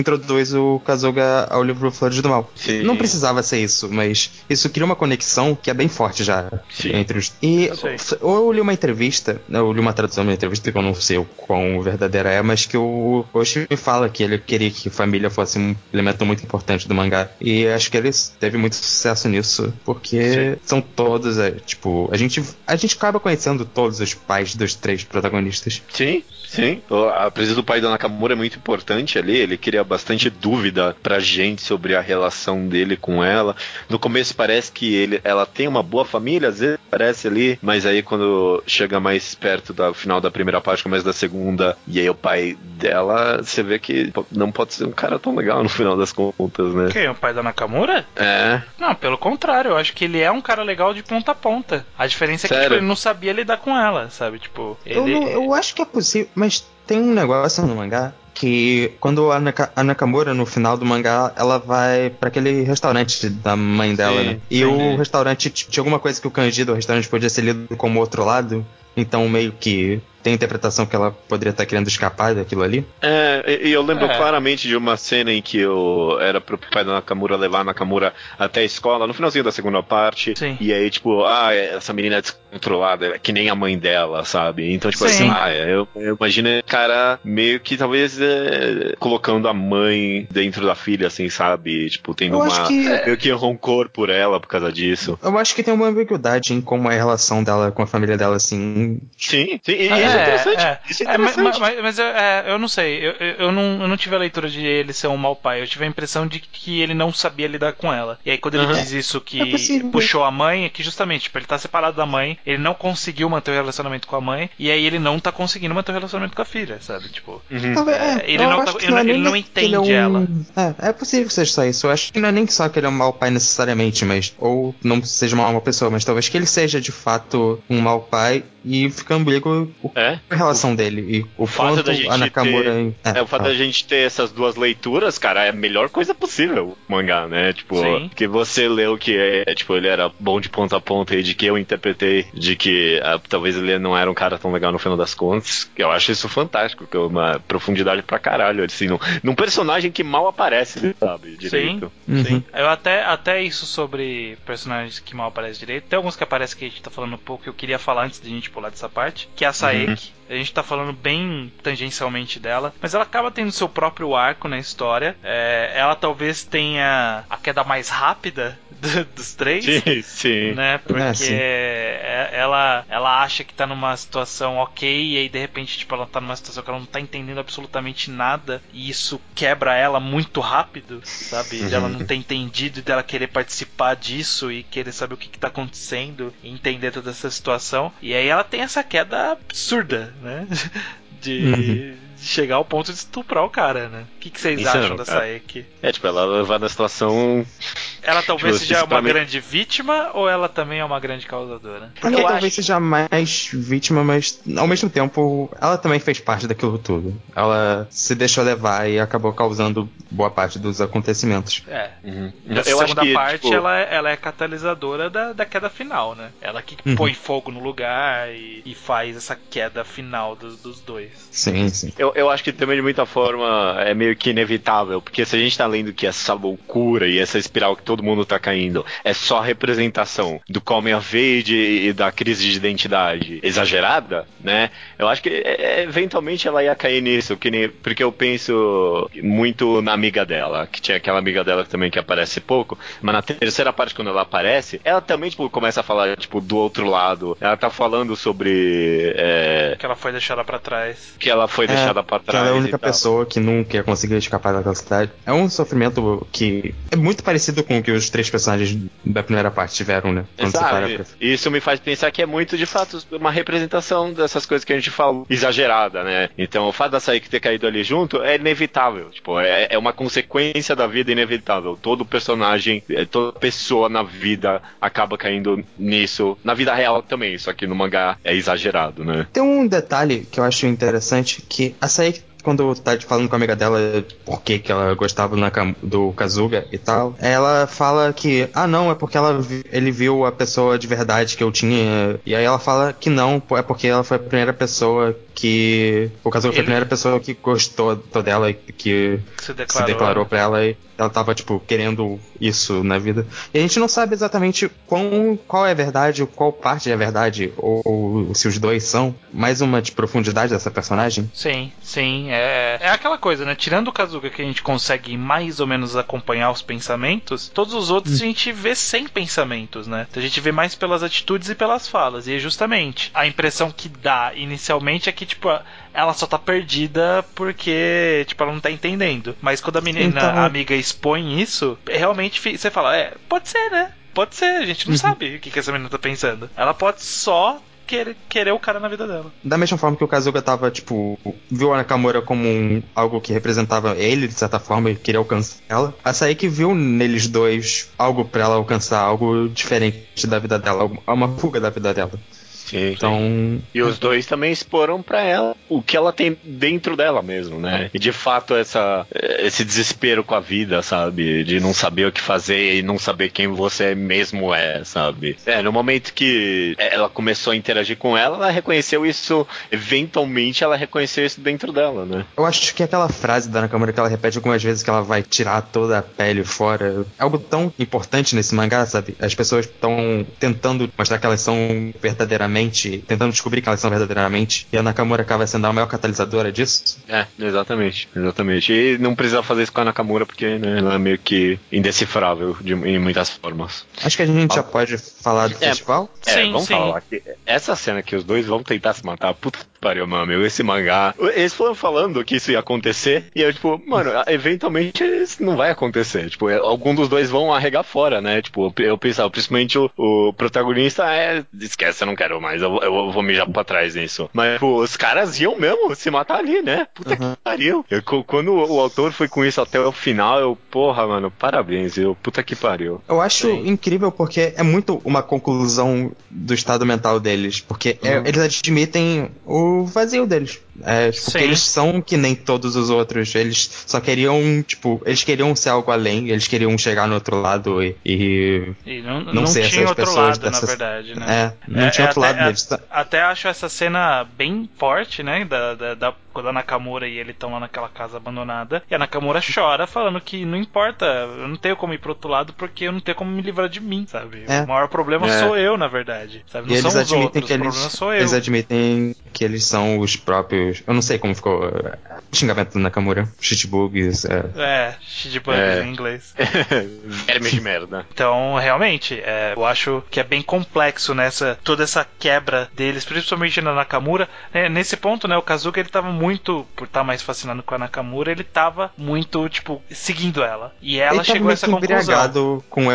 introduz o Kasuga ao livro Flores do Mal. Sim. Não precisava ser isso, mas isso cria uma conexão que é bem forte já. Sim. Entre os... E ou eu li uma entrevista, eu li uma tradução de uma entrevista que eu não sei o quão verdadeira é, mas que o Oshimi fala que ele queria que família fosse um elemento muito importante do mangá. E acho que ele teve muito sucesso nisso, porque são todos, tipo, a gente acaba conhecendo todos os pais dos 3 protagonistas. Sim. A presença do pai do Nakamura é muito importante ali. Ele cria bastante dúvida pra gente sobre a relação dele com ela. No começo parece que ela tem uma boa família, às vezes parece ali, mas aí quando chega mais perto do final da primeira parte, começo da segunda, e aí o pai dela, você vê que não pode ser um cara tão legal no final das contas, né? Quem? O pai da Nakamura? É. Não, pelo contrário, eu acho que ele é um cara legal de ponta a ponta. A diferença é que tipo, ele não sabia lidar com ela, sabe? Tipo, eu acho que é possível, mas tem um negócio no mangá que quando a Nakamura, no final do mangá, ela vai pra aquele restaurante da mãe dela, né? E o restaurante tinha alguma coisa que o kanji do restaurante podia ser lido como outro lado, então meio que tem a interpretação que ela poderia estar querendo escapar daquilo ali. E eu lembro claramente de uma cena em que era pro pai da Nakamura levar a Nakamura até a escola, no finalzinho da segunda parte. Sim. E aí, tipo, essa menina é descontrolada, é que nem a mãe dela, sabe? Então, tipo Sim. assim, eu imagino o cara meio que talvez colocando a mãe dentro da filha, assim, sabe? Tipo, tendo meio que rancor por ela por causa disso. Eu acho que tem uma ambiguidade em como é a relação dela com a família dela, assim. Sim. Isso é interessante. Isso é interessante. Mas eu não sei. Eu não tive a leitura de ele ser um mau pai. Eu tive a impressão de que ele não sabia lidar com ela. E aí quando ele diz isso que puxou a mãe, é que justamente, tipo, ele tá separado da mãe, ele não conseguiu manter o relacionamento com a mãe, e aí ele não tá conseguindo manter o relacionamento com a filha, sabe? Tipo, ele não entende ela. É possível que seja só isso. Eu acho que não é nem só que ele é um mau pai necessariamente, mas ou não seja uma pessoa, mas talvez que ele seja de fato um mau pai e fica ambíguo a relação dele e o fato da gente a Nakamura o fato da gente ter essas duas leituras, cara, é a melhor coisa possível o mangá, né? Tipo, que você leu que tipo, ele era bom de ponta a ponta e de que eu interpretei de que talvez ele não era um cara tão legal no final das contas. Eu acho isso fantástico, que é uma profundidade pra caralho, assim, num personagem que mal aparece, sabe, direito. Sim. Eu até isso sobre personagens que mal aparecem direito. Tem alguns que aparecem que a gente tá falando um pouco que eu queria falar antes de a gente pular dessa parte, que é a Saeki. A gente tá falando bem tangencialmente dela, mas ela acaba tendo seu próprio arco na história. Ela talvez tenha a queda mais rápida dos 3. Sim. Né? Porque ela acha que tá numa situação ok, e aí de repente, tipo, ela tá numa situação que ela não tá entendendo absolutamente nada, e isso quebra ela muito rápido, sabe? Dela não ter entendido e dela querer participar disso e querer saber o que tá acontecendo e entender toda essa situação. E aí ela tem essa queda absurda, né? De chegar ao ponto de estuprar o cara, né? O que vocês acham da Saeki? Tipo, ela levar na situação... Ela talvez seja uma grande vítima ou ela também é uma grande causadora? Ela talvez seja mais vítima, mas ao mesmo tempo ela também fez parte daquilo tudo. Ela se deixou levar e acabou causando boa parte dos acontecimentos. Na segunda parte, tipo... ela é catalisadora da queda final, né? Ela que põe fogo no lugar e faz essa queda final dos dois. Sim. Eu acho que também de muita forma é meio que inevitável, porque se a gente tá lendo que essa loucura e essa espiral que todo mundo tá caindo é só representação do coming of age e da crise de identidade exagerada, né? Eu acho que eventualmente ela ia cair nisso, porque eu penso muito na amiga dela, que tinha aquela amiga dela também que aparece pouco, mas na terceira parte quando ela aparece, ela também tipo, começa a falar tipo, do outro lado, ela tá falando sobre que ela foi deixada pra trás. Que ela foi deixada pra trás. Ela é a única pessoa que nunca conseguiu escapar daquela cidade. É um sofrimento que é muito parecido com o que os 3 personagens da primeira parte tiveram, né? Isso me faz pensar que é muito, de fato, uma representação dessas coisas que a gente fala exagerada, né? Então, o fato da Saeki ter caído ali junto é inevitável. Tipo, é uma consequência da vida inevitável. Todo personagem, toda pessoa na vida acaba caindo nisso. Na vida real também, só que no mangá é exagerado, né? Tem um detalhe que eu acho interessante, que a Saeki, quando tá falando com a amiga dela por que ela gostava do Kazuga e tal, ela fala que, não, é porque ele viu a pessoa de verdade que eu tinha. E aí ela fala que não, é porque ela foi a primeira pessoa que... O Kazuga foi a primeira pessoa que gostou dela e que se declarou pra ela, e ela tava, tipo, querendo isso na vida. E a gente não sabe exatamente qual é a verdade, qual parte é a verdade, ou se os dois são. Mais uma de profundidade dessa personagem. Sim. É aquela coisa, né? Tirando o Kazuga, que a gente consegue mais ou menos acompanhar os pensamentos, todos os outros a gente vê sem pensamentos, né? Então a gente vê mais pelas atitudes e pelas falas. E é justamente a impressão que dá inicialmente é que, tipo, ela só tá perdida porque, tipo, ela não tá entendendo. Mas quando a menina, a amiga expõe isso, realmente você fala, pode ser, né? Pode ser, a gente não sabe o que essa menina tá pensando. Ela pode só querer o cara na vida dela. Da mesma forma que o Kazuga tava, tipo, viu a Nakamura como algo que representava ele, de certa forma, e queria alcançar ela. A Saiki viu neles dois algo pra ela alcançar, algo diferente da vida dela, uma fuga da vida dela. Sim. Então... E os dois também exporam pra ela o que ela tem dentro dela mesmo, né? E de fato esse desespero com a vida, sabe? De não saber o que fazer e não saber quem você mesmo é, sabe? No momento que ela começou a interagir com ela reconheceu isso, eventualmente ela reconheceu isso dentro dela, né? Eu acho que aquela frase da Nakamura que ela repete algumas vezes, que ela vai tirar toda a pele fora, é algo tão importante nesse mangá, sabe? As pessoas estão tentando mostrar que elas são verdadeiramente, tentando descobrir que elas são verdadeiramente, e a Nakamura acaba sendo a maior catalisadora disso. Exatamente. E não precisa fazer isso com a Nakamura porque, né, ela é meio que indecifrável em muitas formas. Acho que a gente já pode falar do festival. Vamos falar aqui. Essa cena que os dois vão tentar se matar, puta que pariu, mano, esse mangá. Eles foram falando que isso ia acontecer, e eu, tipo, mano, eventualmente isso não vai acontecer. Tipo, algum dos dois vão arregar fora, né? Tipo, eu pensava, principalmente o protagonista, esquece, eu não quero mais, eu vou mijar pra trás nisso. Mas, tipo, os caras iam mesmo se matar ali, né? Puta que pariu. Quando o autor foi com isso até o final, porra, mano, parabéns, puta que pariu. Eu acho incrível porque é muito uma conclusão do estado mental deles, porque eles admitem o vazio deles. Porque eles são que nem todos os outros, eles só queriam, tipo, eles queriam ser algo além, eles queriam chegar no outro lado e não ser tinha essas outro pessoas lado, na verdade, né? Não tinha outro lado deles. Até acho essa cena bem forte, né? Quando a Nakamura e ele estão lá naquela casa abandonada, e a Nakamura chora falando que não importa, eu não tenho como ir pro outro lado porque eu não tenho como me livrar de mim, sabe? O maior problema sou eu, na verdade, sabe? Não e são eles os outros, que o problema sou eu. Eles admitem que eles são os próprios, eu não sei como ficou o xingamento do Nakamura, shitbugs. Shitbugs em inglês. Vermes de merda. Então, realmente, eu acho que é bem complexo toda essa quebra deles, principalmente na Nakamura. Nesse ponto, né, o Kazuga, ele tava muito, por estar mais fascinado com a Nakamura, ele tava muito, tipo, seguindo ela. E ela chegou a essa conclusão. Embriagado com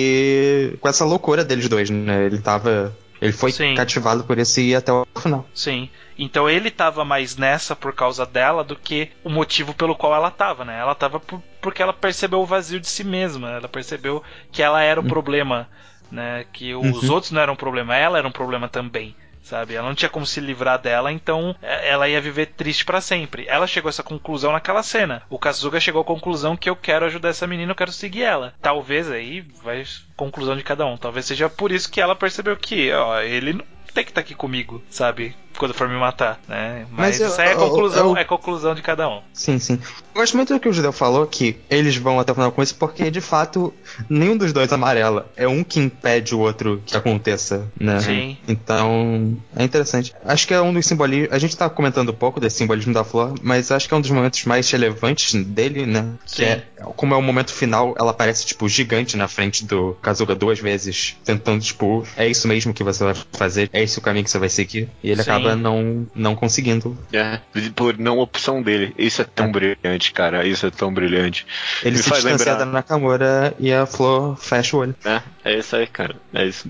essa loucura deles dois, né? Ele foi cativado por isso e ia até o final. Sim. Então ele tava mais nessa por causa dela do que o motivo pelo qual ela tava, né? Ela tava porque ela percebeu o vazio de si mesma. Ela percebeu que ela era o problema, né? Que os outros não eram um problema, ela era um problema também. Sabe? Ela não tinha como se livrar dela, então ela ia viver triste pra sempre. Ela chegou a essa conclusão naquela cena. O Kazuga chegou à conclusão que eu quero ajudar essa menina, eu quero seguir ela. Talvez aí vai conclusão de cada um. Talvez seja por isso que ela percebeu que ele não tem que estar aqui comigo, sabe? Quando for me matar, né? Mas isso aí é conclusão de cada um. Sim. Eu gosto muito do que o Judeu falou, que eles vão até o final com isso, porque de fato nenhum dos dois amarela. É um que impede o outro que aconteça, né? Sim. Então, é interessante. Acho que é um dos simbolismos. A gente tá comentando um pouco desse simbolismo da flor, mas acho que é um dos momentos mais relevantes dele, né? Sim. Que como é o momento final, ela parece, tipo, gigante na frente do Kazuga 2 vezes, tentando, tipo, é isso mesmo que você vai fazer, é esse o caminho que você vai seguir. E ele acaba não conseguindo. Por não opção dele. Isso é tão brilhante, cara. Isso é tão brilhante. Ele se distancia da Nakamura e a flor fecha o olho. É isso aí, cara. É isso.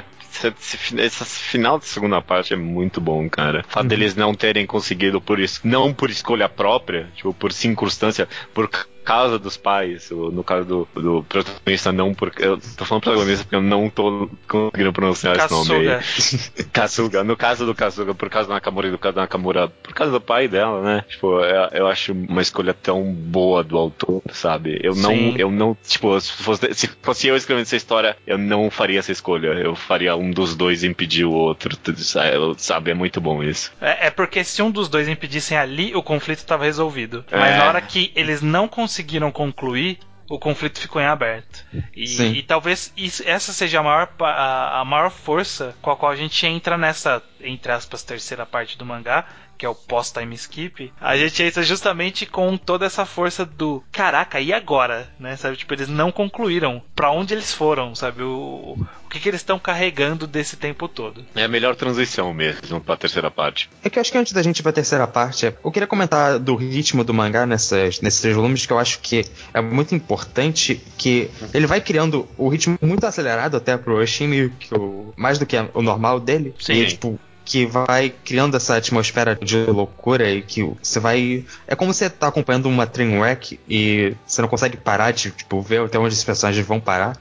Esse final da segunda parte é muito bom, cara. O fato deles não terem conseguido não por escolha própria, tipo, por circunstância, por casa dos pais, no caso do protagonista, não porque. Eu tô falando protagonista porque eu não tô conseguindo pronunciar esse nome aí. Kasuga. No caso do Kasuga, por causa da Nakamura e do caso da Nakamura, por causa do pai dela, né? Tipo, eu acho uma escolha tão boa do autor, sabe? Eu não, tipo, se fosse eu escrevendo essa história, eu não faria essa escolha. Eu faria um dos dois impedir o outro, sabe? É muito bom isso. É porque se um dos dois impedissem ali, o conflito estava resolvido. Mas na hora que eles não conseguiram concluir, o conflito ficou em aberto. E talvez essa seja a maior força com a qual a gente entra nessa, entre aspas, terceira parte do mangá, que é o pós-time skip. A gente entra justamente com toda essa força do caraca, e agora? Né? Sabe? Tipo, eles não concluíram pra onde eles foram, sabe? O que eles estão carregando desse tempo todo. É a melhor transição mesmo pra terceira parte. É que eu acho que antes da gente ir pra terceira parte, eu queria comentar do ritmo do mangá nesses 3 volumes, que eu acho que é muito importante, que ele vai criando o ritmo muito acelerado até pro Oshimi, mais do que o normal dele. Sim. E, tipo, que vai criando essa atmosfera de loucura e que você vai... É como você tá acompanhando uma train wreck e você não consegue parar de, tipo, ver até onde os personagens vão parar.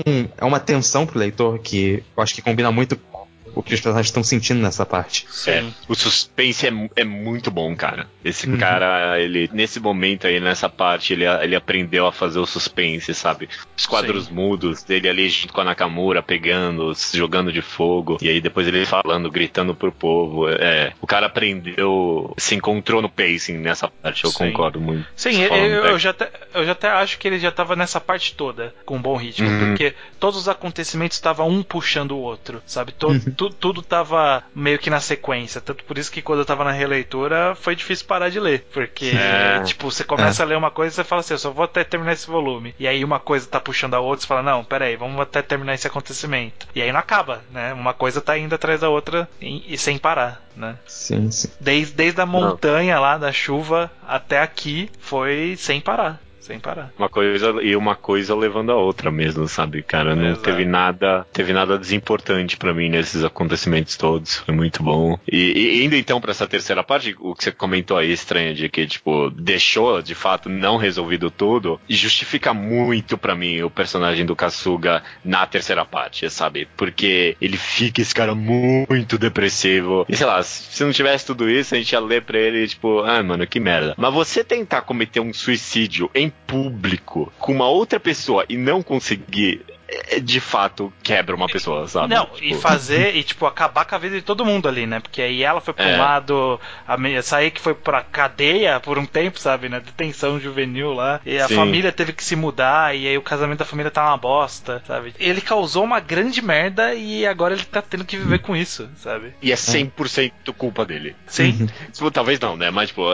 É uma tensão pro leitor que eu acho que combina muito com o que os personagens estão sentindo nessa parte. Sim. O suspense é muito bom, cara. Esse cara, ele, nesse momento aí, nessa parte, ele aprendeu a fazer o suspense, sabe? Os quadros mudos dele ali junto com a Nakamura, pegando, jogando de fogo, e aí depois ele falando, gritando pro povo. O cara aprendeu, se encontrou no pacing nessa parte, eu concordo muito. Sim, eu já até acho que ele já tava nessa parte toda com um bom ritmo, porque todos os acontecimentos estavam um puxando o outro, sabe? Tudo tava meio que na sequência. Tanto por isso que quando eu tava na releitura foi difícil parar de ler. Porque, tipo, você começa a ler uma coisa e você fala assim, eu só vou até terminar esse volume. E aí uma coisa tá puxando a outra, você fala, não, peraí, vamos até terminar esse acontecimento. E aí não acaba, né? Uma coisa tá indo atrás da outra e sem parar, né? Sim. Desde a montanha lá, da chuva, até aqui, foi sem parar. Sem parar. Uma coisa levando a outra mesmo, sabe, cara? Não teve nada desimportante pra mim nesses acontecimentos todos. Foi muito bom. E indo então pra essa terceira parte, o que você comentou aí, estranho, de que, tipo, deixou, de fato, não resolvido tudo, e justifica muito pra mim o personagem do Kasuga na terceira parte, sabe? Porque ele fica esse cara muito depressivo. E sei lá, se não tivesse tudo isso, a gente ia ler pra ele, tipo, mano, que merda. Mas você tentar cometer um suicídio em público com uma outra pessoa e não conseguir, de fato quebra uma pessoa, sabe? Não, tipo... e fazer e tipo acabar com a vida de todo mundo ali, né? Porque aí ela foi pra um lado, a Sae que foi pra cadeia por um tempo, sabe? Na detenção juvenil lá. E a família teve que se mudar, e aí o casamento da família tá uma bosta, sabe? Ele causou uma grande merda e agora ele tá tendo que viver com isso, sabe? E é 100% culpa dele. Sim. Talvez não, né? Mas, tipo,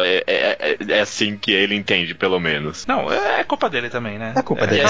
é assim que ele entende, pelo menos. Não, é culpa dele também, né? É culpa dele.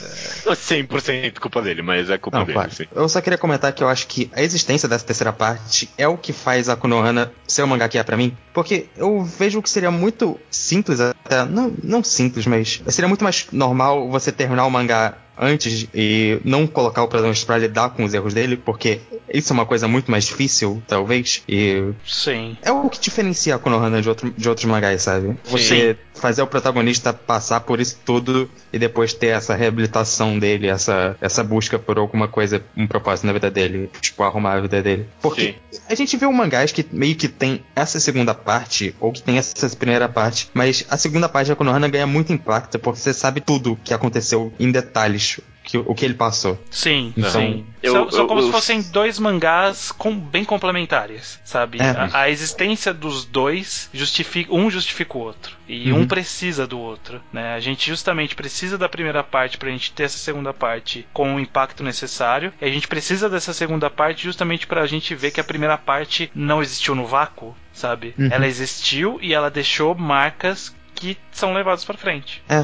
100% culpa dele, mas é culpa dele, claro. sim. Eu só queria comentar que eu acho que a existência dessa terceira parte é o que faz a Konohana ser o mangá que é pra mim, porque eu vejo que seria muito simples, até não simples, mas seria muito mais normal você terminar o mangá antes e não colocar o protagonista pra lidar com os erros dele, porque isso é uma coisa muito mais difícil, talvez, e sim, é o que diferencia a Konohana de outros mangás, sabe? Você fazer o protagonista passar por isso tudo e depois ter essa reabilitação dele, essa busca por alguma coisa, um propósito na vida dele, tipo, arrumar a vida dele. Porque a gente vê mangás que meio que tem essa segunda parte, ou que tem essa primeira parte, mas a segunda parte da Konohana ganha muito impacto, porque você sabe tudo o que aconteceu em detalhes, o que ele passou. Sim, então, sim. São como se fossem dois mangás bem complementares, sabe? A existência dos dois justifica o outro. E um precisa do outro, né? A gente justamente precisa da primeira parte pra gente ter essa segunda parte com o impacto necessário. E a gente precisa dessa segunda parte justamente pra gente ver que a primeira parte não existiu no vácuo, sabe? Ela existiu e ela deixou marcas que são levados pra frente.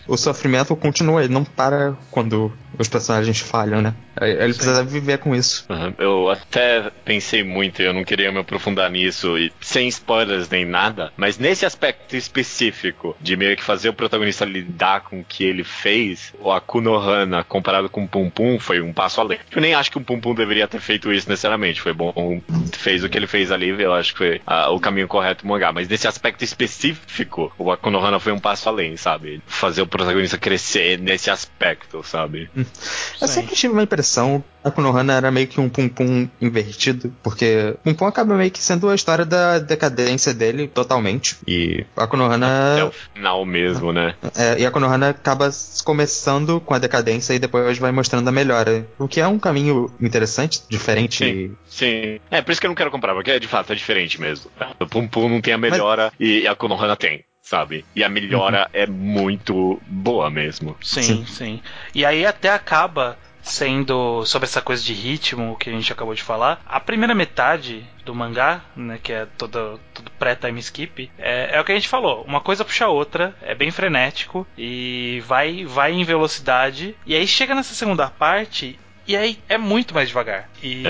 o sofrimento continua, ele não para quando os personagens falham, né? Ele precisa viver com isso. Eu até pensei muito, eu não queria me aprofundar nisso, e sem spoilers nem nada, mas nesse aspecto específico de meio que fazer o protagonista lidar com o que ele fez, o Akunohana comparado com o Pum Pum foi um passo além. Eu nem acho que o Pum Pum deveria ter feito isso necessariamente, foi bom, fez o que ele fez ali, eu acho que foi o caminho correto do mangá, mas nesse aspecto específico, o Akunohana foi um passo além, sabe? Fazer o protagonista crescer nesse aspecto, sabe? Eu sempre tive uma impressão que a Konohana era meio que um Pum Pum invertido, porque Pum Pum acaba meio que sendo a história da decadência dele totalmente, e a Konohana... É o final mesmo, né? E a Konohana acaba começando com a decadência e depois vai mostrando a melhora, o que é um caminho interessante, diferente. Sim. É por isso que eu não quero comprar, porque de fato é diferente mesmo. O Pum Pum não tem a melhora e a Konohana tem. Sabe? E a melhora é muito boa mesmo. Sim. E aí até acaba sendo, sobre essa coisa de ritmo que a gente acabou de falar, a primeira metade do mangá, né, que é todo pré-time skip, é o que a gente falou, uma coisa puxa a outra, é bem frenético e vai em velocidade, e aí chega nessa segunda parte e aí é muito mais devagar.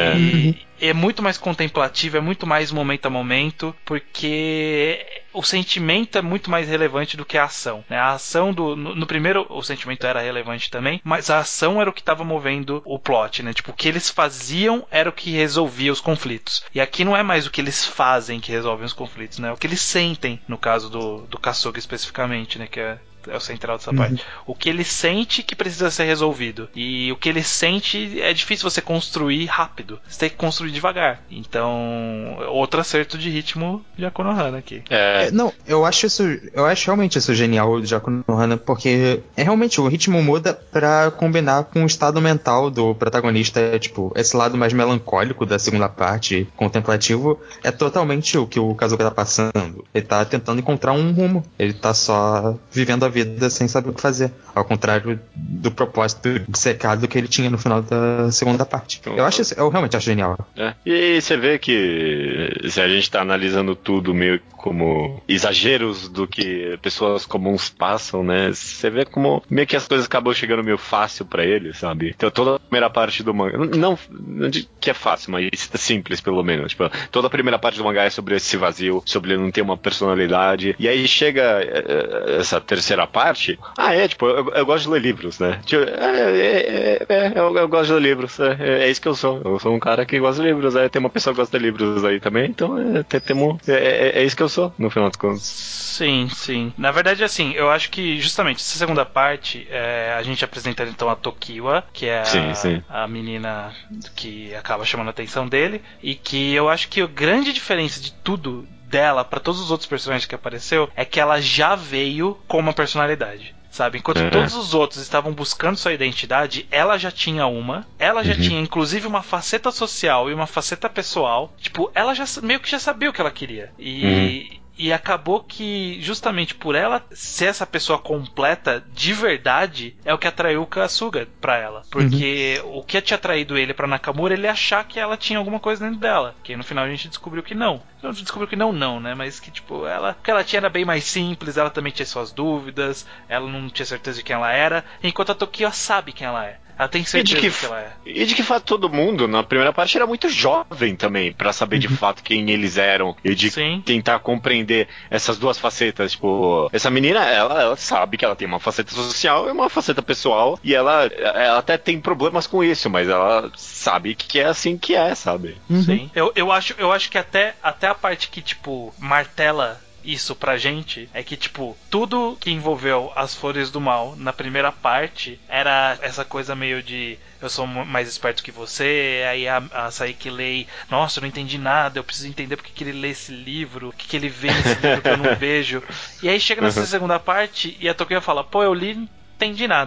E é muito mais contemplativo, é muito mais momento a momento, porque o sentimento é muito mais relevante do que a ação, né? A ação no primeiro, o sentimento era relevante também, mas a ação era o que estava movendo o plot, né? Tipo, o que eles faziam era o que resolvia os conflitos. E aqui não é mais o que eles fazem que resolvem os conflitos, né? É o que eles sentem, no caso do Kasuga especificamente, né? Que é o central dessa parte. O que ele sente que precisa ser resolvido. E o que ele sente é difícil você construir rápido. Você tem que construir devagar. Então, outro acerto de ritmo de Akunohana aqui. Não, eu acho realmente isso genial de Akunohana, porque realmente o ritmo muda pra combinar com o estado mental do protagonista. Tipo, esse lado mais melancólico da segunda parte, contemplativo, é totalmente o que o Kasuga tá passando. Ele tá tentando encontrar um rumo. Ele tá só vivendo a vida sem saber o que fazer. Ao contrário do propósito secado que ele tinha no final da segunda parte. Eu realmente acho genial. E você vê que se a gente tá analisando tudo meio como exageros do que pessoas comuns passam, né? Você vê como meio que as coisas acabam chegando meio fácil pra ele, sabe? Então toda a primeira parte do mangá, não digo que é fácil, mas simples pelo menos. Tipo, toda a primeira parte do mangá é sobre esse vazio, sobre ele não ter uma personalidade. E aí chega essa terceira parte, tipo, eu gosto de ler livros, né? Tipo, eu gosto de ler livros, é isso que eu sou. Eu sou um cara que gosta de livros, tem uma pessoa que gosta de livros aí também, então é isso que eu sou, no final das contas. Sim. Na verdade, assim, eu acho que justamente essa segunda parte, a gente apresenta então a Tokiwa, que é a menina que acaba chamando a atenção dele, e que eu acho que a grande diferença de tudo dela para todos os outros personagens que apareceu é que ela já veio com uma personalidade. Sabe? Enquanto todos os outros estavam buscando sua identidade, ela já tinha uma. Ela já tinha, inclusive, uma faceta social e uma faceta pessoal. Tipo, ela já meio que já sabia o que ela queria. E acabou que, justamente por ela ser essa pessoa completa de verdade, é o que atraiu o Kasuga pra ela. Porque o que tinha atraído ele pra Nakamura, ele achar que ela tinha alguma coisa dentro dela. Que no final a gente descobriu que não. A gente descobriu que não, né? Mas que, tipo, o que ela tinha era bem mais simples, ela também tinha suas dúvidas, ela não tinha certeza de quem ela era, enquanto a Tokiwa sabe quem ela é. Ela tem certeza de que ela é. E de que fato todo mundo, na primeira parte, era muito jovem também, pra saber de fato quem eles eram. E de tentar compreender essas duas facetas. Tipo, essa menina, ela sabe que ela tem uma faceta social e uma faceta pessoal. E ela até tem problemas com isso, mas ela sabe que é assim que é, sabe? Sim. Eu acho que até a parte que, tipo, martela isso pra gente é que, tipo, tudo que envolveu as Flores do Mal na primeira parte era essa coisa meio de eu sou mais esperto que você, aí a Saiki lê, nossa, eu não entendi nada, eu preciso entender porque que ele lê esse livro, o que ele vê nesse livro que eu não vejo. E aí chega nessa segunda parte e a Tokiwa fala, pô, eu li, não entendi nada.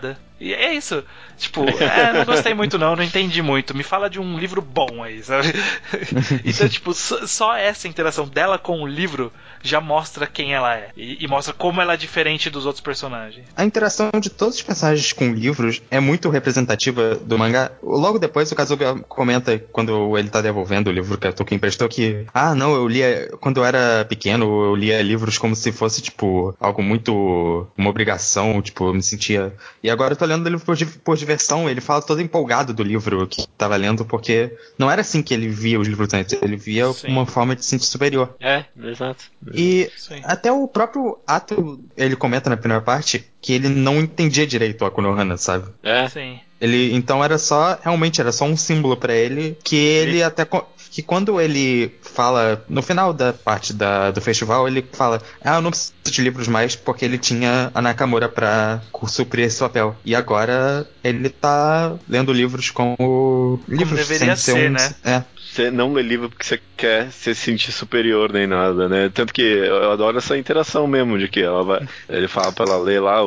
E é isso. Tipo, não gostei muito não entendi muito. Me fala de um livro bom aí, sabe? Então, tipo, só essa interação dela com o livro já mostra quem ela é. E mostra como ela é diferente dos outros personagens. A interação de todos os personagens com livros é muito representativa do mangá. Logo depois, o Kasuga comenta, quando ele tá devolvendo o livro que a Tolkien emprestou, que não, eu lia, quando eu era pequeno, eu lia livros como se fosse, tipo, algo muito, uma obrigação, tipo, eu me sentia... E agora eu tô lendo o livro por diversão, ele fala todo empolgado do livro que tava lendo, porque não era assim que ele via os livros antes, ele via uma forma de se sentir superior. Exato. E até o próprio Ato, ele comenta na primeira parte que ele não entendia direito a Konohana, sabe? Sim. Ele, então realmente era só um símbolo pra ele, que ele até... Que quando ele fala, no final da parte do festival, ele fala, eu não preciso de livros mais, porque ele tinha a Nakamura pra suprir esse papel. E agora ele tá lendo livros como deveria ser, né? Você não lê livro porque você quer se sentir superior nem nada, né? Tanto que eu adoro essa interação mesmo, de que ele fala pra ela ler lá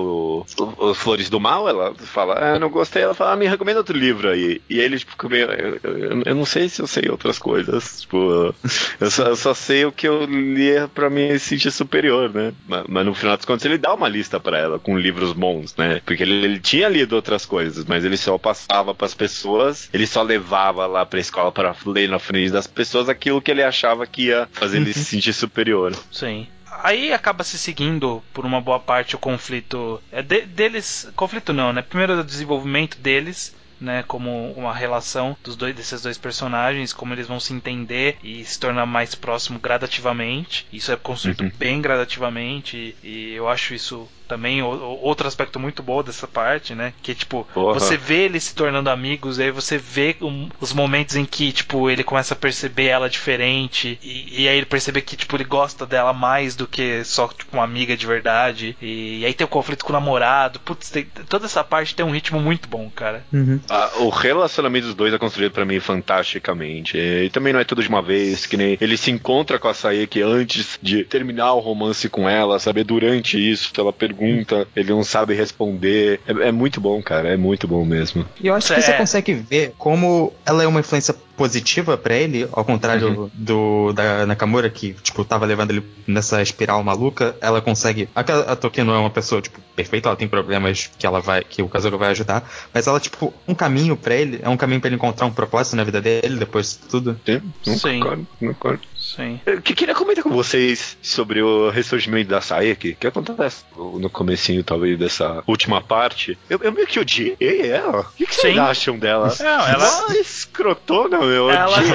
os Flores do Mal, ela fala, não gostei, ela fala, me recomenda outro livro aí. E ele, tipo, eu não sei se eu sei outras coisas, tipo, eu só sei o que eu li pra me sentir superior, né? Mas no final das contas ele dá uma lista pra ela com livros bons, né? Porque ele tinha lido outras coisas, mas ele só passava pras pessoas, ele só levava lá pra escola pra ler na frente das pessoas aquilo que ele achava que ia fazer ele se sentir superior. Sim. Aí acaba se seguindo por uma boa parte o conflito deles. Conflito não, né? Primeiro o desenvolvimento deles, né, como uma relação desses dois personagens, como eles vão se entender e se tornar mais próximo gradativamente. Isso é construído bem gradativamente e eu acho isso também outro aspecto muito bom dessa parte, né? Que tipo, você vê eles se tornando amigos, e aí você vê os momentos em que, tipo, ele começa a perceber ela diferente, e aí ele percebe que, tipo, ele gosta dela mais do que só, tipo, uma amiga de verdade. E aí tem o conflito com o namorado. Putz, toda essa parte tem um ritmo muito bom, cara. O relacionamento dos dois é construído pra mim fantasticamente. E também não é tudo de uma vez, que nem ele se encontra com a Saeki antes de terminar o romance com ela, sabe? Durante isso, ela pergunta, ele não sabe responder. É muito bom, cara, é muito bom mesmo. E eu acho que você consegue ver como ela é uma influência positiva pra ele, ao contrário da Nakamura, que, tipo, tava levando ele nessa espiral maluca. Ela consegue... A Toki não é uma pessoa, tipo, perfeita, ela tem problemas que o Kazuro vai ajudar, mas ela, tipo, um caminho pra ele, é um caminho pra ele encontrar um propósito na vida dele, depois de tudo. Sim. Concordo. Sim. Eu queria comentar com vocês sobre o ressurgimento da Saeki, que acontece no comecinho, talvez, dessa última parte. Eu meio que odiei ela. O que vocês acham dela? Não, ela... Uma escrotona, meu.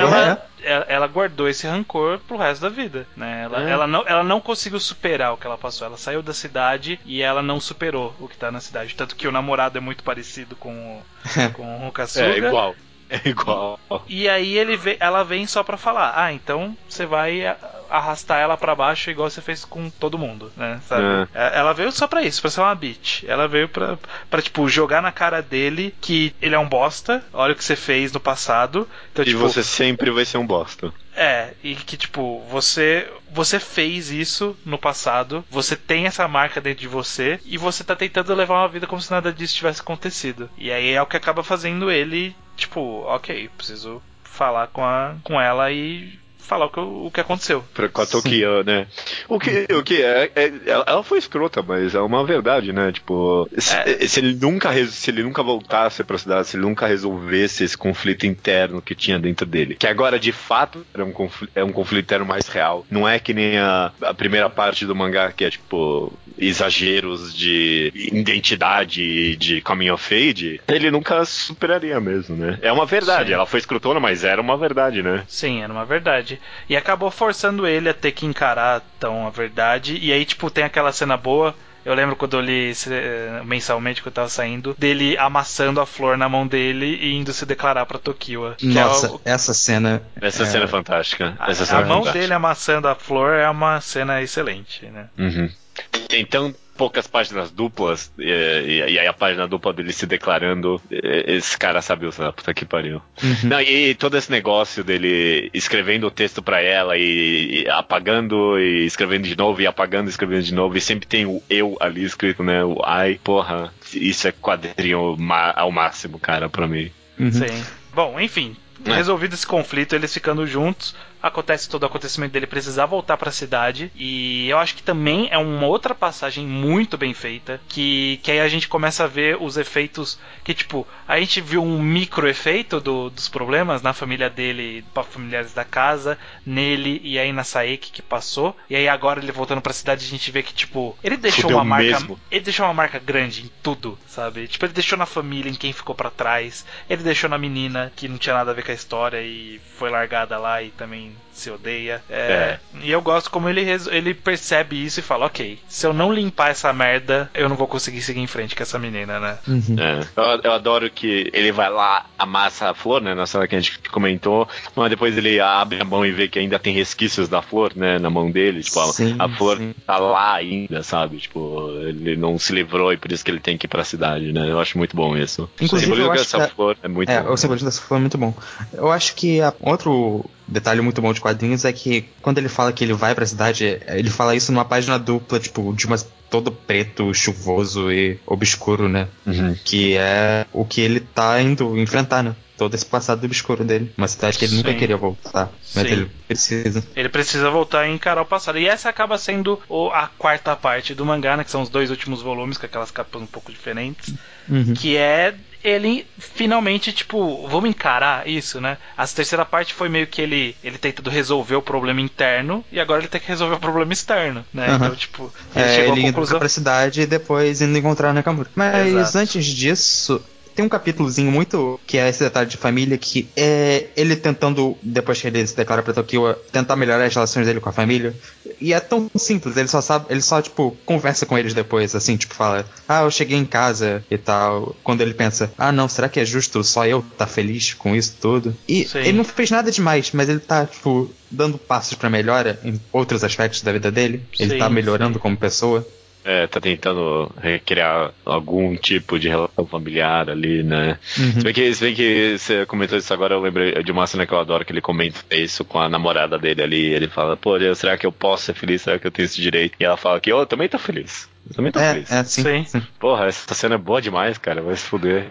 Ela guardou esse rancor pro resto da vida, né? Ela não conseguiu superar o que ela passou. Ela saiu da cidade e ela não superou o que tá na cidade. Tanto que o namorado é muito parecido com o Kasuga. É igual. E aí ela vem só pra falar, então você vai arrastar ela pra baixo igual você fez com todo mundo, né, sabe? Ela veio só pra isso, pra ser uma bitch. Ela veio pra tipo, jogar na cara dele que ele é um bosta, olha o que você fez no passado. Então, e você sempre vai ser um bosta. E que, tipo, você fez isso no passado, você tem essa marca dentro de você, e você tá tentando levar uma vida como se nada disso tivesse acontecido. E aí é o que acaba fazendo ele, tipo, ok, preciso falar com ela e falar o que aconteceu. Com a Tokiya, né? O que ela foi escrota, mas é uma verdade, né? Tipo, se ele nunca voltasse pra cidade, se ele nunca resolvesse esse conflito interno que tinha dentro dele, que agora de fato é um conflito interno mais real. Não é que nem a primeira parte do mangá, que é tipo exageros de identidade, de coming of age, ele nunca superaria mesmo, né? É uma verdade. Sim. Ela foi escrotona, mas era uma verdade, né? Sim, era uma verdade. E acabou forçando ele a ter que encarar a verdade. E aí, tipo, tem aquela cena boa. Eu lembro quando eu li mensalmente, que eu tava saindo, dele amassando a flor na mão dele e indo se declarar pra Tokiwa. Nossa, essa cena... Essa cena é fantástica. A mão dele amassando a flor é uma cena excelente, né? Então, poucas páginas duplas, e aí a página dupla dele se declarando, esse cara sabe usar, puta que pariu. Não, e todo esse negócio dele escrevendo o texto pra ela e apagando e escrevendo de novo, e apagando e escrevendo de novo, e sempre tem o eu ali escrito, né? O ai, porra, isso é quadrinho ao máximo, cara, pra mim. Sim. Bom, enfim, resolvido esse conflito, eles ficando juntos, acontece todo o acontecimento dele precisar voltar pra cidade, e eu acho que também é uma outra passagem muito bem feita, que aí a gente começa a ver os efeitos, que tipo, a gente viu um micro efeito dos problemas na família dele, familiares da casa, nele e aí na Saeki que passou, e aí agora ele voltando pra cidade a gente vê que tipo, ele deixou uma marca mesmo. Ele deixou uma marca grande em tudo, sabe? Tipo, ele deixou na família, em quem ficou pra trás, ele deixou na menina que não tinha nada a ver com a história e foi largada lá e também se odeia. E eu gosto como ele percebe isso e fala, ok, se eu não limpar essa merda, eu não vou conseguir seguir em frente com essa menina, né? Eu adoro que ele vai lá, amassa a flor, né, na cena que a gente comentou, mas depois ele abre a mão e vê que ainda tem resquícios da flor, né, na mão dele, tipo, a flor tá lá ainda, sabe, tipo, ele não se livrou e por isso que ele tem que ir pra cidade, né, eu acho muito bom isso. Inclusive, eu acho essa flor é muito bom. O simbolismo dessa flor é muito bom. Eu acho que outro detalhe muito bom de quadrinhos é que quando ele fala que ele vai pra cidade, ele fala isso numa página dupla, tipo, de umas todo preto, chuvoso e obscuro, né? Que é o que ele tá indo enfrentar, né? Todo esse passado obscuro dele. Uma cidade que ele nunca queria voltar. Mas ele precisa. Ele precisa voltar e encarar o passado. E essa acaba sendo a quarta parte do mangá, né? Que são os 2 últimos volumes, com aquelas capas um pouco diferentes. Que é ele finalmente, tipo, vamos encarar isso, né? A terceira parte foi meio que ele tentando resolver o problema interno e agora ele tem que resolver o problema externo, né? Então, tipo, ele chegou à conclusão. Indo pra cidade e depois indo encontrar a Nakamura. Mas Exato. Antes disso, tem um capítulozinho muito que é esse detalhe de família, que é ele tentando, depois que ele se declara pra Tokiwa, tentar melhorar as relações dele com a família. E é tão simples, ele só tipo, conversa com eles depois, assim, tipo, fala, eu cheguei em casa e tal. Quando ele pensa, não, será que é justo só eu tá feliz com isso tudo? E ele não fez nada demais, mas ele tá, tipo, dando passos pra melhora em outros aspectos da vida dele. Ele tá melhorando como pessoa. Tá tentando recriar algum tipo de relação familiar ali, né? Se bem que você comentou isso agora, eu lembrei de uma cena que eu adoro, que ele comenta isso com a namorada dele ali. Ele fala, pô, será que eu posso ser feliz? Será que eu tenho esse direito? E ela fala que, eu também tô feliz. Eu também tô feliz. Sim. Porra, essa cena é boa demais, cara. Vai se fuder.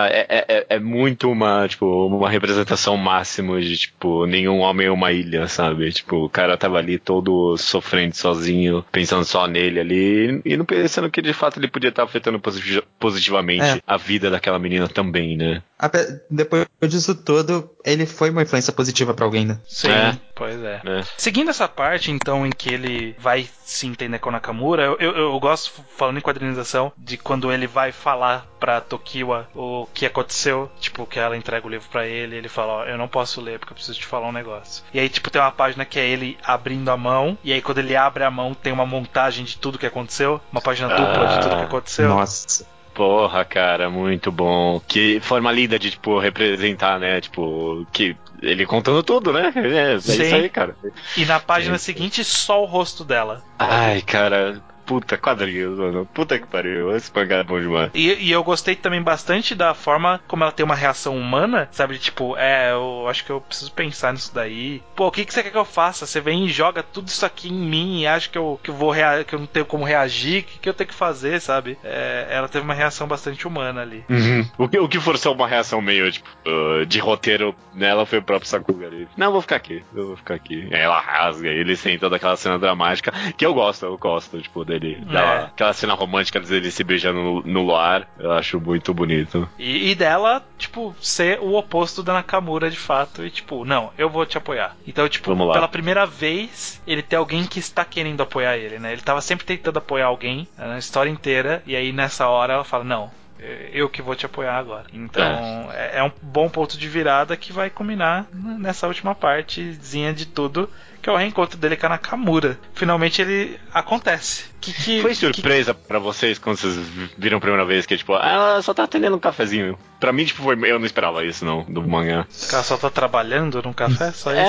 É muito uma representação máxima de, tipo, nenhum homem é uma ilha, sabe? Tipo, o cara tava ali todo sofrendo sozinho, pensando só nele ali, e não pensando que de fato ele podia estar afetando positivamente a vida daquela menina também, né? Depois disso tudo, ele foi uma influência positiva pra alguém, né? Sim, pois é. Seguindo essa parte, então, em que ele vai se entender com a Nakamura, eu gosto, falando em quadrinização, de quando ele vai falar pra Tokiwa o que aconteceu, tipo, que ela entrega o livro pra ele, e ele fala, eu não posso ler porque eu preciso te falar um negócio. E aí, tipo, tem uma página que é ele abrindo a mão, e aí quando ele abre a mão tem uma montagem de tudo que aconteceu, uma página dupla de tudo que aconteceu. Nossa. Porra, cara, muito bom. Que forma linda de, tipo, representar, né? Tipo, que ele contando tudo, né? É isso aí, cara. E na página seguinte, só o rosto dela. Ai, cara, puta, quadrinhos, mano. Puta que pariu. Esse mangá é bom demais. E eu gostei também bastante da forma como ela tem uma reação humana, sabe? Tipo, eu acho que eu preciso pensar nisso daí. Pô, o que você quer que eu faça? Você vem e joga tudo isso aqui em mim e acha que eu que eu não tenho como reagir? O que eu tenho que fazer, sabe? Ela teve uma reação bastante humana ali. O que forçou uma reação meio, tipo, de roteiro nela foi o próprio Sakuga ali. Não, eu vou ficar aqui. Aí ela rasga, ele sem toda aquela cena dramática, que eu gosto, tipo, dele. Aquela cena romântica dele se beijando no luar, eu acho muito bonito. E dela, tipo, ser o oposto da Nakamura de fato. E tipo, não, eu vou te apoiar. Então, tipo, pela primeira vez, ele tem alguém que está querendo apoiar ele, né? Ele tava sempre tentando apoiar alguém na história inteira. E aí nessa hora ela fala, não, eu que vou te apoiar agora. Então é um bom ponto de virada que vai culminar nessa última partezinha de tudo, que é o reencontro dele com a Nakamura. Finalmente ele acontece. Foi surpresa pra vocês quando vocês viram a primeira vez que, tipo, ela só tá atendendo um cafezinho? Pra mim, tipo, eu não esperava isso, não, do mangá. Ela só tá trabalhando num café? Só isso?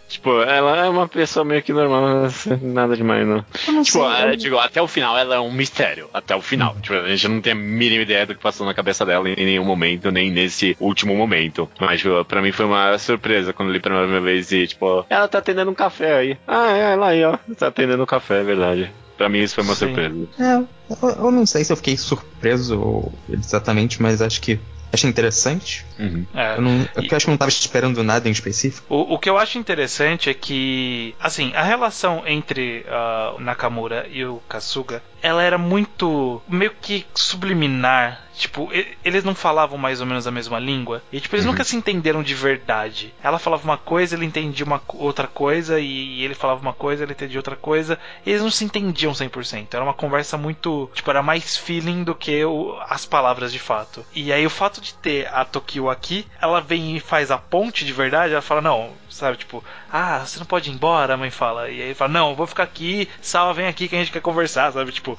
Tipo, ela é uma pessoa meio que normal, nada demais, não. Digo, até o final ela é um mistério. Até o final. Tipo, a gente não tem a mínima ideia do que passou na cabeça dela em nenhum momento, nem nesse último momento. Mas, tipo, pra mim foi uma surpresa quando eu li pela primeira vez e, tipo, ela tá atendendo um café aí. Ela aí, ó. Tá atendendo um café, é verdade. Pra mim isso foi uma surpresa. Eu não sei se eu fiquei surpreso exatamente, mas acho que achei interessante. Uhum. Eu acho que eu não tava esperando nada em específico. O que eu acho interessante é que, assim, a relação entre o Nakamura e o Kasuga, ela era muito, meio que subliminar. Tipo, eles não falavam mais ou menos a mesma língua. E, tipo, eles nunca se entenderam de verdade. Ela falava uma coisa, ele entendia outra coisa. E ele falava uma coisa, ele entendia outra coisa. Eles não se entendiam 100%. Era uma conversa muito... Tipo, era mais feeling do que as palavras de fato. E aí, o fato de ter a Tokio aqui, ela vem e faz a ponte de verdade. Ela fala, não, sabe, tipo... você não pode ir embora, a mãe fala. E aí ele fala, não, eu vou ficar aqui. Salva, vem aqui que a gente quer conversar, sabe? Tipo...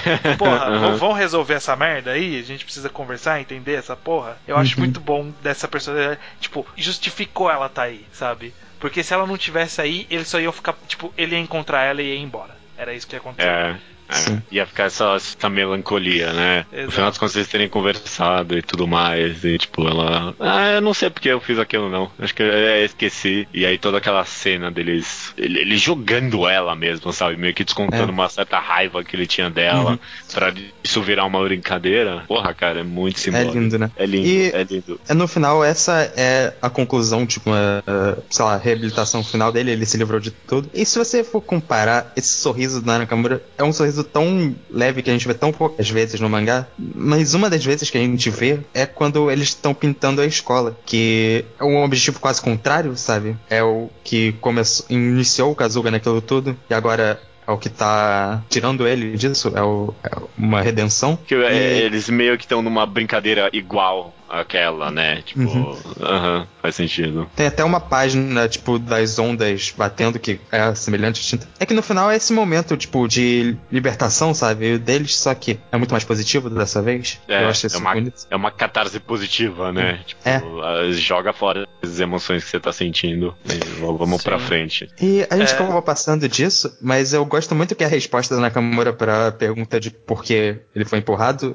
Porra, vamos resolver essa merda aí? A gente precisa conversar, entender essa porra? Eu acho muito bom dessa personagem. Tipo, justificou ela tá aí, sabe? Porque se ela não tivesse aí, eles só iam ficar... Tipo, ele ia encontrar ela e ia embora. Era isso que ia acontecer. Ia ficar essa melancolia, né? Exato. No final dos contos eles terem conversado e tudo mais. E tipo, ela... eu não sei porque eu fiz aquilo, não. Acho que eu esqueci. E aí toda aquela cena deles... Ele jogando ela mesmo, sabe? Meio que descontando uma certa raiva que ele tinha dela. Pra isso virar uma brincadeira. Porra, cara, é muito simbólico. É lindo, né? É lindo, é lindo. No final, essa é a conclusão, tipo, sei lá, a reabilitação final dele. Ele se livrou de tudo. E se você for comparar, esse sorriso do Nakamura é um sorriso tão leve que a gente vê tão poucas vezes no mangá, mas uma das vezes que a gente vê é quando eles estão pintando a escola, que é um objetivo quase contrário, sabe? É o que iniciou o Kasuga naquilo tudo, e agora é o que tá tirando ele disso, é uma redenção. Que eles meio que estão numa brincadeira igual àquela, né? Tipo, faz sentido. Tem até uma página, tipo, das ondas batendo que é semelhante. É que no final é esse momento, tipo, de libertação, sabe? Deles, só que é muito mais positivo dessa vez. Eu acho isso bonito. É uma catarse positiva, né? Tipo, joga fora as emoções que você tá sentindo e vamos pra frente. E a gente acabou passando disso, mas eu gosto muito que a resposta da Nakamura pra pergunta de por que ele foi empurrado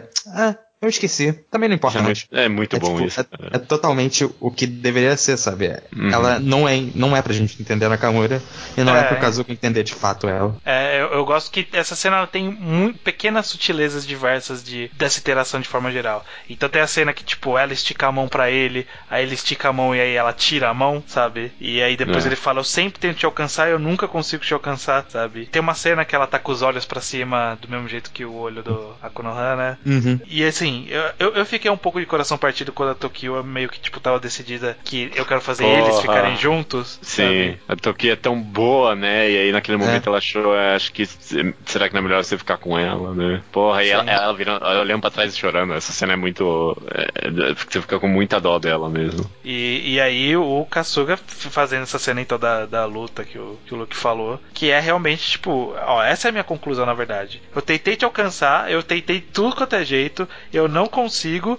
eu esqueci. Também não importa mais. É muito bom tipo, isso. É totalmente o que deveria ser, sabe? Ela não é pra gente entender a Nakamura e não é pro Kasuga entender de fato ela. Eu gosto que essa cena ela tem pequenas sutilezas diversas dessa interação de forma geral. Então tem a cena que, tipo, ela estica a mão pra ele, aí ele estica a mão e aí ela tira a mão, sabe? E aí depois ele fala, eu sempre tento te alcançar e eu nunca consigo te alcançar, sabe? Tem uma cena que ela tá com os olhos pra cima do mesmo jeito que o olho do Akunoha, né? E assim, eu fiquei um pouco de coração partido quando a Tokio meio que, tipo, tava decidida que eu quero fazer eles ficarem juntos. Sim, sabe? a Tokio é tão boa, né? E aí naquele momento ela achou, acho que será que não é melhor você ficar com ela, né? Porra, e ela virando, olhando pra trás e chorando. Essa cena é muito... você fica com muita dó dela mesmo. E aí o Kasuga fazendo essa cena então da luta que o Luke falou, que é realmente, tipo, essa é a minha conclusão, na verdade. Eu tentei te alcançar, eu tentei tudo quanto é jeito, eu não consigo,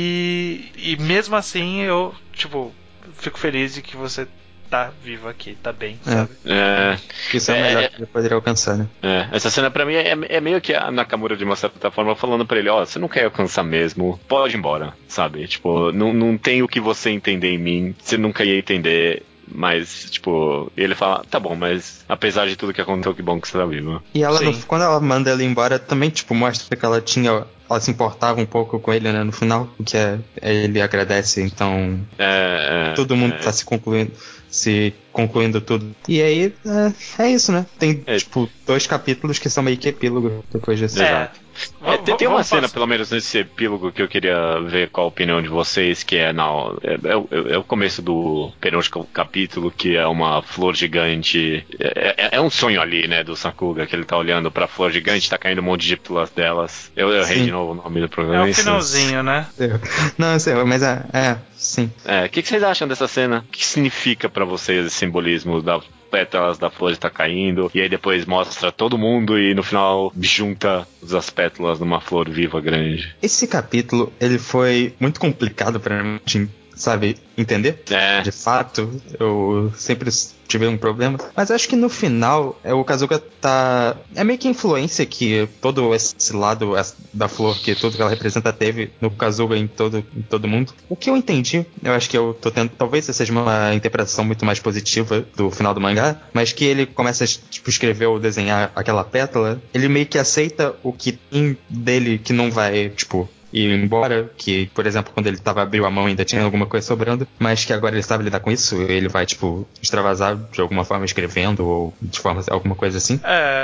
e mesmo assim eu, tipo, fico feliz de que você tá vivo aqui, tá bem, sabe? Isso é o melhor que ele poderia alcançar, né? Essa cena pra mim é meio que a Nakamura de uma certa forma falando pra ele, você não quer alcançar mesmo, pode ir embora, sabe? Tipo, não tem o que você entender em mim, você nunca ia entender. Mas, tipo, ele fala, tá bom, mas apesar de tudo que aconteceu, que bom que você tá vivo. E ela, quando ela manda ela embora, também, tipo, mostra que ela se importava um pouco com ele, né, no final, o que ele agradece, então todo mundo tá se concluindo tudo. E aí, é isso, né? Tem, tipo, 2 capítulos que são meio que epílogo depois disso. Exato. Tem uma cena, pelo menos nesse epílogo, que eu queria ver qual a opinião de vocês, que é o começo do penúltimo capítulo, que é uma flor gigante. É um sonho ali, né, do Sakuga, que ele tá olhando pra flor gigante, tá caindo um monte de pétalas delas. Eu errei de novo o nome do programa. É o finalzinho, né? Não, eu sei, mas sim. O que vocês acham dessa cena? O que significa pra vocês esse simbolismo da pétalas da flor está caindo, e aí depois mostra todo mundo e no final junta as pétalas numa flor viva grande. Esse capítulo, ele foi muito complicado pra mim sabe, entender. De fato, eu sempre tive um problema. Mas acho que no final, o Kazuga tá... É meio que influência que todo esse lado da flor, que tudo que ela representa, teve no Kazuga em todo mundo. O que eu entendi, eu acho que eu tô tendo... Talvez essa seja uma interpretação muito mais positiva do final do mangá, mas que ele começa a, tipo, escrever ou desenhar aquela pétala, ele meio que aceita o que tem dele que não vai, tipo... ir embora, que, por exemplo, quando ele abriu a mão ainda tinha alguma coisa sobrando, mas que agora ele sabe lidar com isso, ele vai, tipo, extravasar de alguma forma escrevendo ou de forma, alguma coisa assim.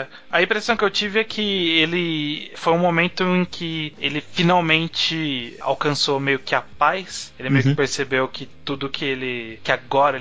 A impressão que eu tive é que ele foi um momento em que ele finalmente alcançou meio que a paz, ele meio que percebeu que tudo que agora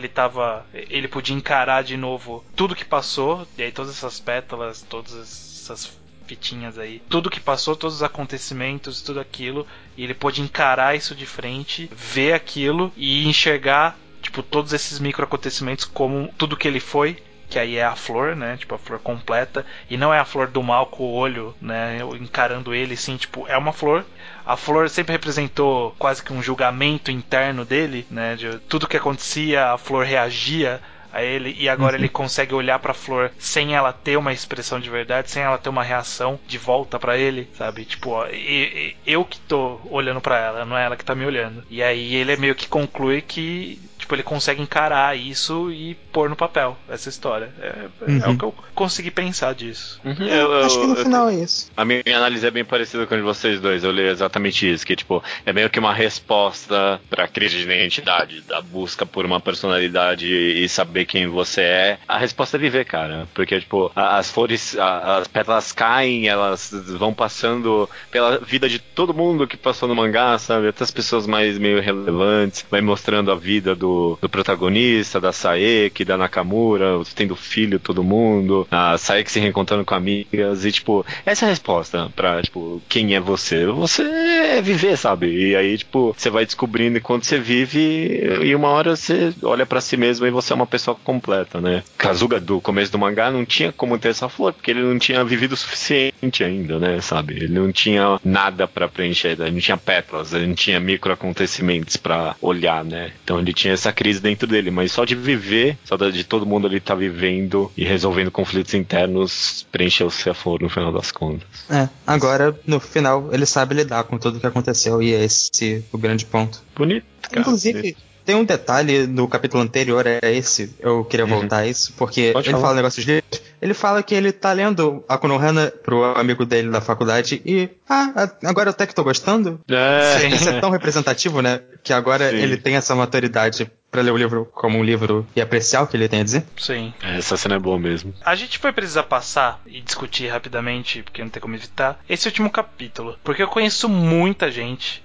ele podia encarar de novo tudo que passou, e aí todas essas pétalas, todas essas fitinhas aí, tudo que passou, todos os acontecimentos, tudo aquilo, e ele pôde encarar isso de frente, ver aquilo e enxergar, tipo, todos esses micro acontecimentos como tudo que ele foi, que aí é a flor, né, tipo, a flor completa, e não é a flor do mal com o olho, né, encarando ele, sim, tipo, é uma flor. A flor sempre representou quase que um julgamento interno dele, né, de tudo que acontecia, a flor reagia a ele, e agora ele consegue olhar pra flor sem ela ter uma expressão de verdade, sem ela ter uma reação de volta pra ele, sabe? Tipo, ó, eu que tô olhando pra ela, não é ela que tá me olhando. E aí ele meio que conclui que, tipo, ele consegue encarar isso e pôr no papel essa história. É o que eu consegui pensar disso. Acho que no final é isso. A minha análise é bem parecida com a de vocês dois. Eu li exatamente isso, que, tipo, é meio que uma resposta pra crise de identidade, da busca por uma personalidade e saber quem você é. A resposta é viver, cara. Porque, tipo, as flores, as pétalas caem, elas vão passando pela vida de todo mundo que passou no mangá, sabe? Até as pessoas mais meio relevantes. Vai mostrando a vida do protagonista, da Saeki, da Nakamura, tendo filho, todo mundo. A Saeki se reencontrando com amigas. E, tipo, essa é a resposta pra, tipo, quem é você? Você é viver, sabe? E aí, tipo, você vai descobrindo enquanto você vive e uma hora você olha pra si mesmo e você é uma pessoa completa, né? Kazuga, do começo do mangá, não tinha como ter essa flor, porque ele não tinha vivido o suficiente ainda, né? Sabe? Ele não tinha nada pra preencher, ele não tinha pétalas, ele não tinha micro acontecimentos pra olhar, né? Então ele tinha essa crise dentro dele, mas só de viver, só de todo mundo ali tá vivendo e resolvendo conflitos internos, preencheu-se a flor no final das contas. Agora, no final, ele sabe lidar com tudo o que aconteceu e é esse o grande ponto. Bonito, cara. Inclusive, bonito. Tem um detalhe no capítulo anterior, é esse, eu queria voltar a isso, porque Pode ele falar. fala negócios de... Ele fala que ele tá lendo a Konohana pro amigo dele da faculdade e... agora eu até que tô gostando. Isso é tão representativo, né? Que agora ele tem essa maturidade pra ler o livro como um livro e apreciar o que ele tem a dizer. Sim. Essa cena é boa mesmo. A gente vai precisar passar e discutir rapidamente, porque não tem como evitar, esse último capítulo. Porque eu conheço muita gente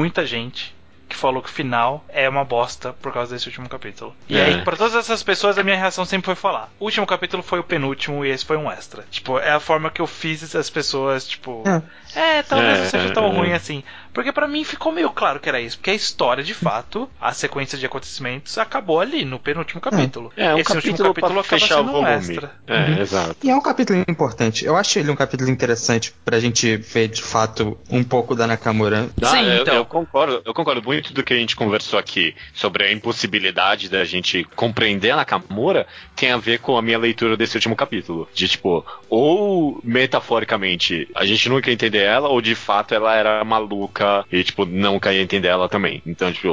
que falou que o final é uma bosta por causa desse último capítulo. E aí, pra todas essas pessoas, a minha reação sempre foi falar: o último capítulo foi o penúltimo e esse foi um extra. Tipo, é a forma que eu fiz as pessoas, tipo... talvez não seja tão ruim assim. Porque pra mim ficou meio claro que era isso. Porque a história, de fato, a sequência de acontecimentos acabou ali, no penúltimo capítulo. Um esse último capítulo acaba fechar sendo o volume. um extra. Exato. E é um capítulo importante. Eu acho ele um capítulo interessante pra gente ver, de fato, um pouco da Nakamura. Sim, então. Eu concordo muito do que a gente conversou aqui sobre a impossibilidade da gente compreender a Nakamura tem a ver com a minha leitura desse último capítulo. De, tipo, ou metaforicamente a gente nunca ia entender ela, ou de fato ela era maluca e, tipo, nunca ia entender ela também. Então, tipo,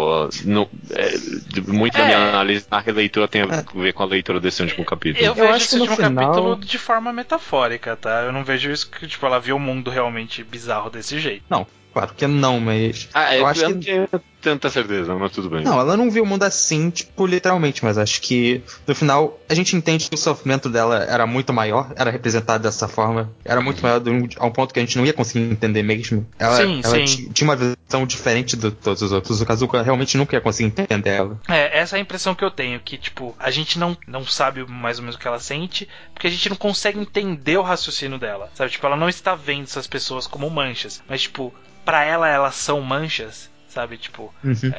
muito da minha análise na releitura tem a ver com a leitura desse último capítulo. Eu vejo acho esse que no último final... capítulo de forma metafórica, tá? Eu não vejo isso que, tipo, ela viu o mundo realmente bizarro desse jeito. Não, claro que não, mas... eu acho que... não tenho tanta certeza, mas tudo bem. Não, ela não viu o mundo assim, tipo, literalmente, mas acho que no final a gente entende que o sofrimento dela era muito maior, era representado dessa forma, era muito maior a um ponto que a gente não ia conseguir entender mesmo. Ela tinha uma visão diferente de todos os outros. O Kazuka realmente nunca ia conseguir entender ela. Essa é a impressão que eu tenho, que, tipo, a gente não sabe mais ou menos o que ela sente, porque a gente não consegue entender o raciocínio dela, sabe? Tipo, ela não está vendo essas pessoas como manchas, mas, tipo, pra ela, elas são manchas, sabe? Tipo,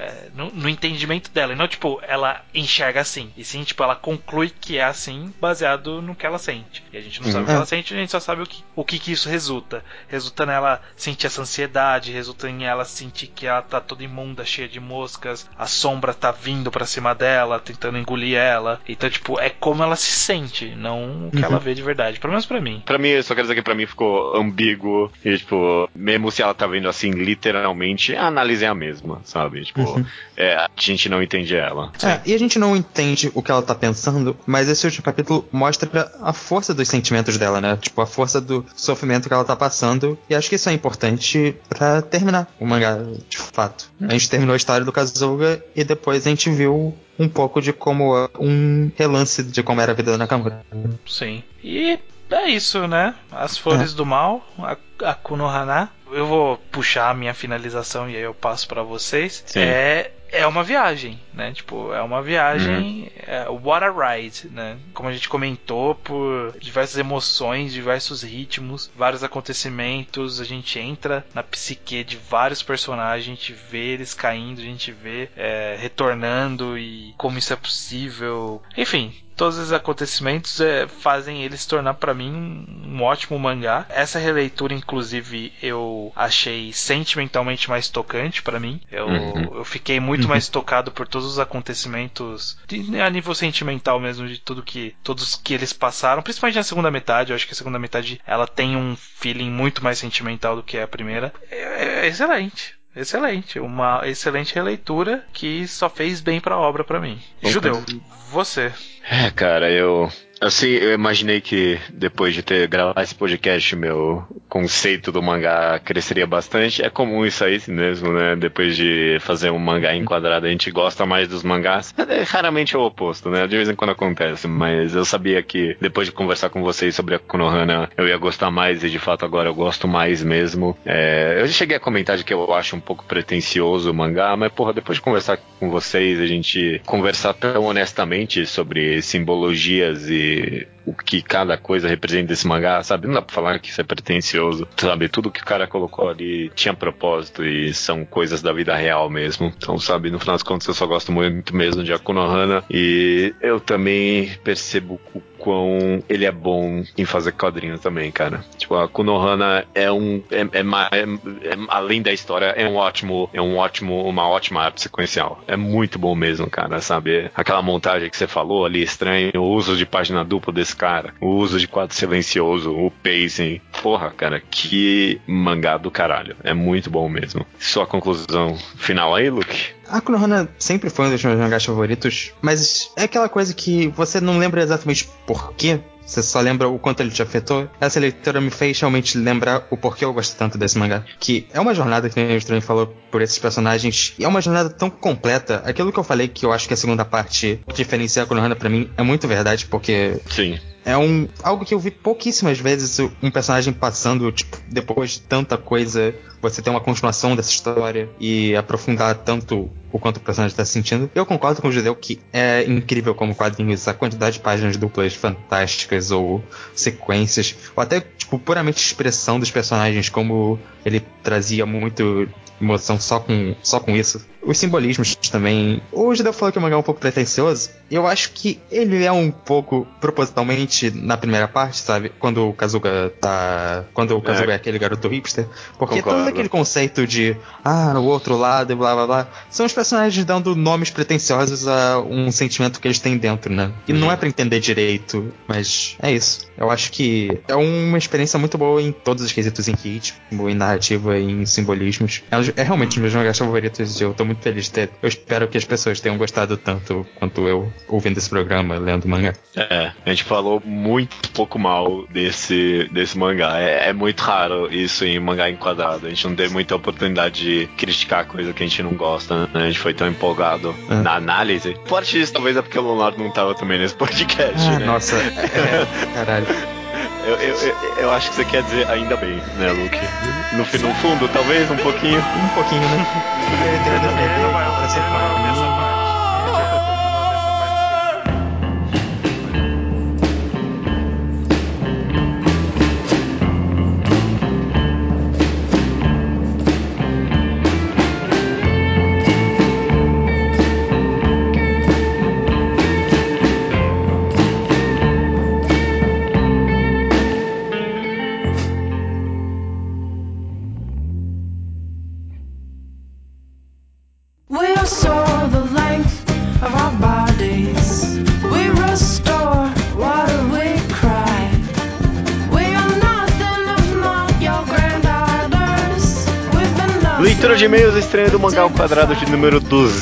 no entendimento dela. E não, tipo, ela enxerga assim. E sim, tipo, ela conclui que é assim baseado no que ela sente. E a gente não sabe o que ela sente, a gente só sabe o que isso resulta. Resulta nela sentir essa ansiedade, resulta em ela sentir que ela tá toda imunda, cheia de moscas, a sombra tá vindo pra cima dela, tentando engolir ela. Então, tipo, é como ela se sente, não o que ela vê de verdade. Pelo menos pra mim. Pra mim, eu só quero dizer que pra mim ficou ambíguo. E, tipo, mesmo se ela tá vendo assim, literalmente, a análise é a mesma, sabe? Tipo, a gente não entende ela. E a gente não entende o que ela tá pensando, mas esse último capítulo mostra a força dos sentimentos dela, né? Tipo, a força do sofrimento que ela tá passando. E acho que isso é importante pra terminar o mangá, de fato. A gente terminou a história do Kasuga e depois a gente viu um pouco de como um relance de como era a vida da Nakamura. Sim. E é isso, né? As Flores do Mal, a Konohana. Eu vou puxar a minha finalização e aí eu passo pra vocês. Sim. É uma viagem, né? Tipo, é uma viagem, what a ride, né? Como a gente comentou, por diversas emoções, diversos ritmos, vários acontecimentos, a gente entra na psique de vários personagens, a gente vê eles caindo, a gente vê retornando e como isso é possível. Enfim, todos os acontecimentos fazem ele se tornar pra mim um ótimo mangá. Essa releitura, inclusive, eu achei sentimentalmente mais tocante pra mim. Eu fiquei muito mais tocado por todos os acontecimentos a nível sentimental mesmo, de todos que eles passaram, principalmente na segunda metade. Eu acho que a segunda metade ela tem um feeling muito mais sentimental do que a primeira. É excelente. Excelente, uma excelente releitura que só fez bem pra obra pra mim. Judeu, você. Cara, eu imaginei que depois de ter gravado esse podcast, meu conceito do mangá cresceria bastante. É comum isso aí mesmo, né? Depois de fazer um mangá enquadrado, a gente gosta mais dos mangás. Raramente é o oposto, né? De vez em quando acontece, mas eu sabia que depois de conversar com vocês sobre a Konohana, eu ia gostar mais, e de fato agora eu gosto mais mesmo. Eu já cheguei a comentar de que eu acho um pouco pretencioso o mangá, mas porra, depois de conversar com vocês, a gente conversar tão honestamente sobre simbologias e o que cada coisa representa desse mangá, sabe? Não dá pra falar que isso é pretencioso, sabe? Tudo que o cara colocou ali tinha propósito e são coisas da vida real mesmo. Então, sabe, no final das contas eu só gosto muito mesmo de Konohana, e eu também percebo o quão ele é bom em fazer quadrinhos também, cara. Tipo, a Konohana além da história, uma ótima arte sequencial. É muito bom mesmo, cara, sabe? Aquela montagem que você falou ali, estranho, o uso de página dupla desse cara, o uso de quadro silencioso, o pacing. Porra, cara, que mangá do caralho. É muito bom mesmo. Sua conclusão final aí, Luke? A Konohana sempre foi um dos meus mangás favoritos, mas é aquela coisa que você não lembra exatamente por quê. Você só lembra o quanto ele te afetou. Essa leitura me fez realmente lembrar o porquê eu gosto tanto desse mangá. Que é uma jornada, que o Estranho falou, por esses personagens. E é uma jornada tão completa. Aquilo que eu falei, que eu acho que a segunda parte diferencia a Konohana pra mim, é muito verdade, porque... Sim. É algo que eu vi pouquíssimas vezes, um personagem passando, tipo, depois de tanta coisa, você ter uma continuação dessa história e aprofundar tanto o quanto o personagem está se sentindo. Eu concordo com o Judeu que é incrível como quadrinhos, a quantidade de páginas duplas fantásticas ou sequências, ou até, tipo, puramente expressão dos personagens, como ele trazia muito emoção só com isso. Os simbolismos também. O Judeu falou que o mangá é um pouco pretencioso. Eu acho que ele é um pouco propositalmente na primeira parte, sabe? Quando o Kasuga é aquele garoto hipster. Porque Concordo. todo aquele conceito de o outro lado e blá blá blá, são os personagens dando nomes pretenciosos a um sentimento que eles têm dentro, né? E não é pra entender direito, mas é isso. Eu acho que é uma experiência muito boa em todos os quesitos, em ritmo, em narrativa, em simbolismos. É realmente um dos meus mangás favoritos e eu tô muito feliz de ter. Eu espero que as pessoas tenham gostado tanto quanto eu ouvindo esse programa, lendo mangá. A gente falou muito pouco mal desse mangá. É muito raro isso em mangá enquadrado. A gente não teve muita oportunidade de criticar coisa que a gente não gosta, né? A gente foi tão empolgado na análise. Parte disso talvez é porque o Leonardo não tava também nesse podcast, né? Nossa, caralho. Eu acho que você quer dizer ainda bem, né, Luke? No fundo, talvez um pouquinho. Um pouquinho, né? Ele tem que defender. Ele não vai ouvir essa parte. Leitura de e-mails, estreia do Mangá ao Quadrado de número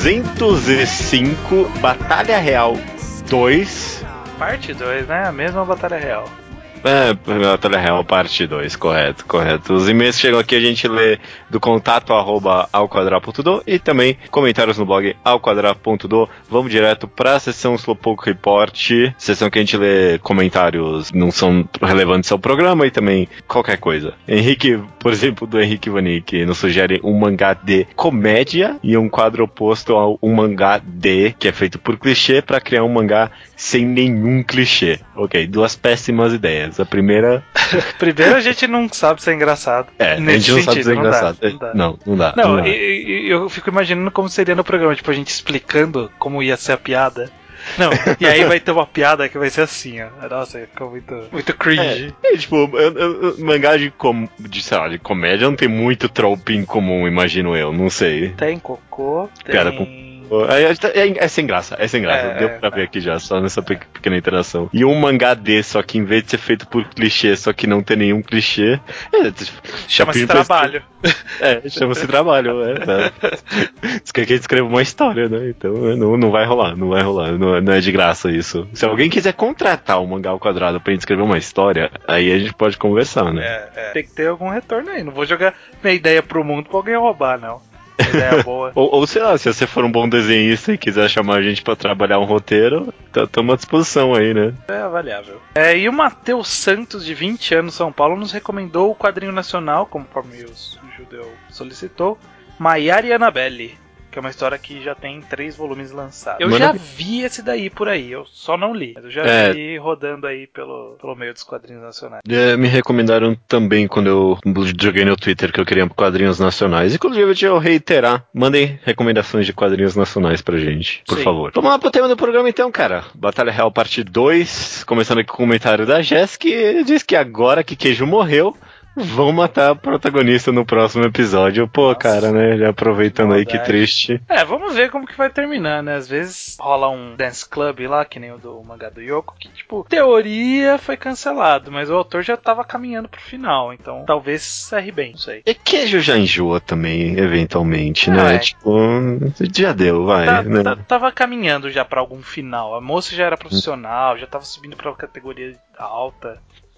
205, Batalha Real 2. Parte 2, né? A mesma Batalha Real. Batalha Real, parte 2, correto. Os e-mails chegam aqui, a gente lê do contato @alquadrado.do e também comentários no blog alquadrado.do. Vamos direto pra sessão Slowpoke Report, sessão que a gente lê comentários não são relevantes ao programa e também qualquer coisa. Henrique, por exemplo, do Henrique Vanik, nos sugere um mangá de comédia e um quadro oposto ao um mangá de, que é feito por clichê, pra criar um mangá sem nenhum clichê. Ok, duas péssimas ideias. A primeira... Primeiro a gente não sabe se é engraçado. A gente não sabe se é engraçado. Não dá. Eu fico imaginando como seria no programa, tipo, a gente explicando como ia ser a piada. Não, e aí vai ter uma piada que vai ser assim, ó. Nossa, ficou muito cringe. Tipo, mangá de comédia não tem muito trope em comum, imagino eu, não sei. Tem cocô, tem... Cara, é sem graça. Deu pra ver aqui já, só nessa pequena interação. E um mangá desse, só que em vez de ser feito por clichê, só que não tem nenhum clichê, chama-se trabalho. Chama-se trabalho, Isso quer que a gente escreva uma história, né? Então não vai rolar. Não é de graça isso. Se alguém quiser contratar o Mangá ao Quadrado pra gente escrever uma história, aí a gente pode conversar, né? Tem que ter algum retorno aí. Não vou jogar minha ideia pro mundo pra alguém roubar, não. Ideia boa. ou sei lá, se você for um bom desenhista e quiser chamar a gente pra trabalhar um roteiro, estamos à disposição aí, né? É avaliável. E o Matheus Santos, de 20 anos, São Paulo, nos recomendou o quadrinho nacional, conforme o judeu solicitou, Maiara e Annabelle, que é uma história que já tem 3 volumes lançados. Eu já vi esse daí por aí, eu só não li, mas eu já vi rodando aí pelo meio dos quadrinhos nacionais. Me recomendaram também quando eu joguei no Twitter que eu queria quadrinhos nacionais. Inclusive, eu tinha reiterar, mandem recomendações de quadrinhos nacionais pra gente, por favor. Vamos lá pro tema do programa então, cara. Batalha Real parte 2, começando aqui com o comentário da Jess, que diz que agora que Queijo morreu, vão matar o protagonista no próximo episódio. Pô, nossa, cara, né? Já aproveitando aí, que triste. Vamos ver como que vai terminar, né? Às vezes rola um dance club lá, que nem o do mangá do Yoko, que, tipo, teoria foi cancelado, mas o autor já tava caminhando pro final, então talvez serre bem, não sei. E Queijo já enjoa também, eventualmente, né? Tipo, já deu, vai. Tava caminhando já pra algum final. A moça já era profissional, já tava subindo pra categoria alta.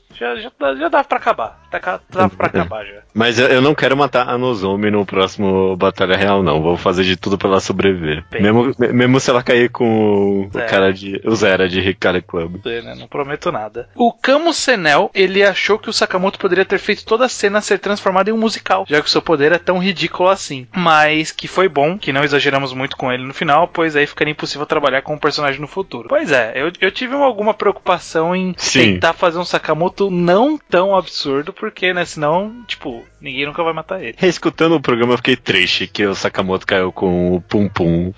Já dava pra acabar. Dava pra acabar já. Mas eu não quero matar a Nozomi no próximo Batalha Real, não. Vou fazer de tudo pra ela sobreviver. Mesmo se ela cair com o cara o Zera de Hikari Club. Não prometo nada. O Camus Senel, ele achou que o Sakamoto poderia ter feito toda a cena ser transformada em um musical, já que o seu poder é tão ridículo assim. Mas que foi bom, que não exageramos muito com ele no final, pois aí ficaria impossível trabalhar com o personagem no futuro. Pois eu tive alguma preocupação em tentar fazer um Sakamoto não tão absurdo, porque, né, senão, tipo, ninguém nunca vai matar ele. Reescutando o programa, eu fiquei triste que o Sakamoto caiu com o Pum Pum.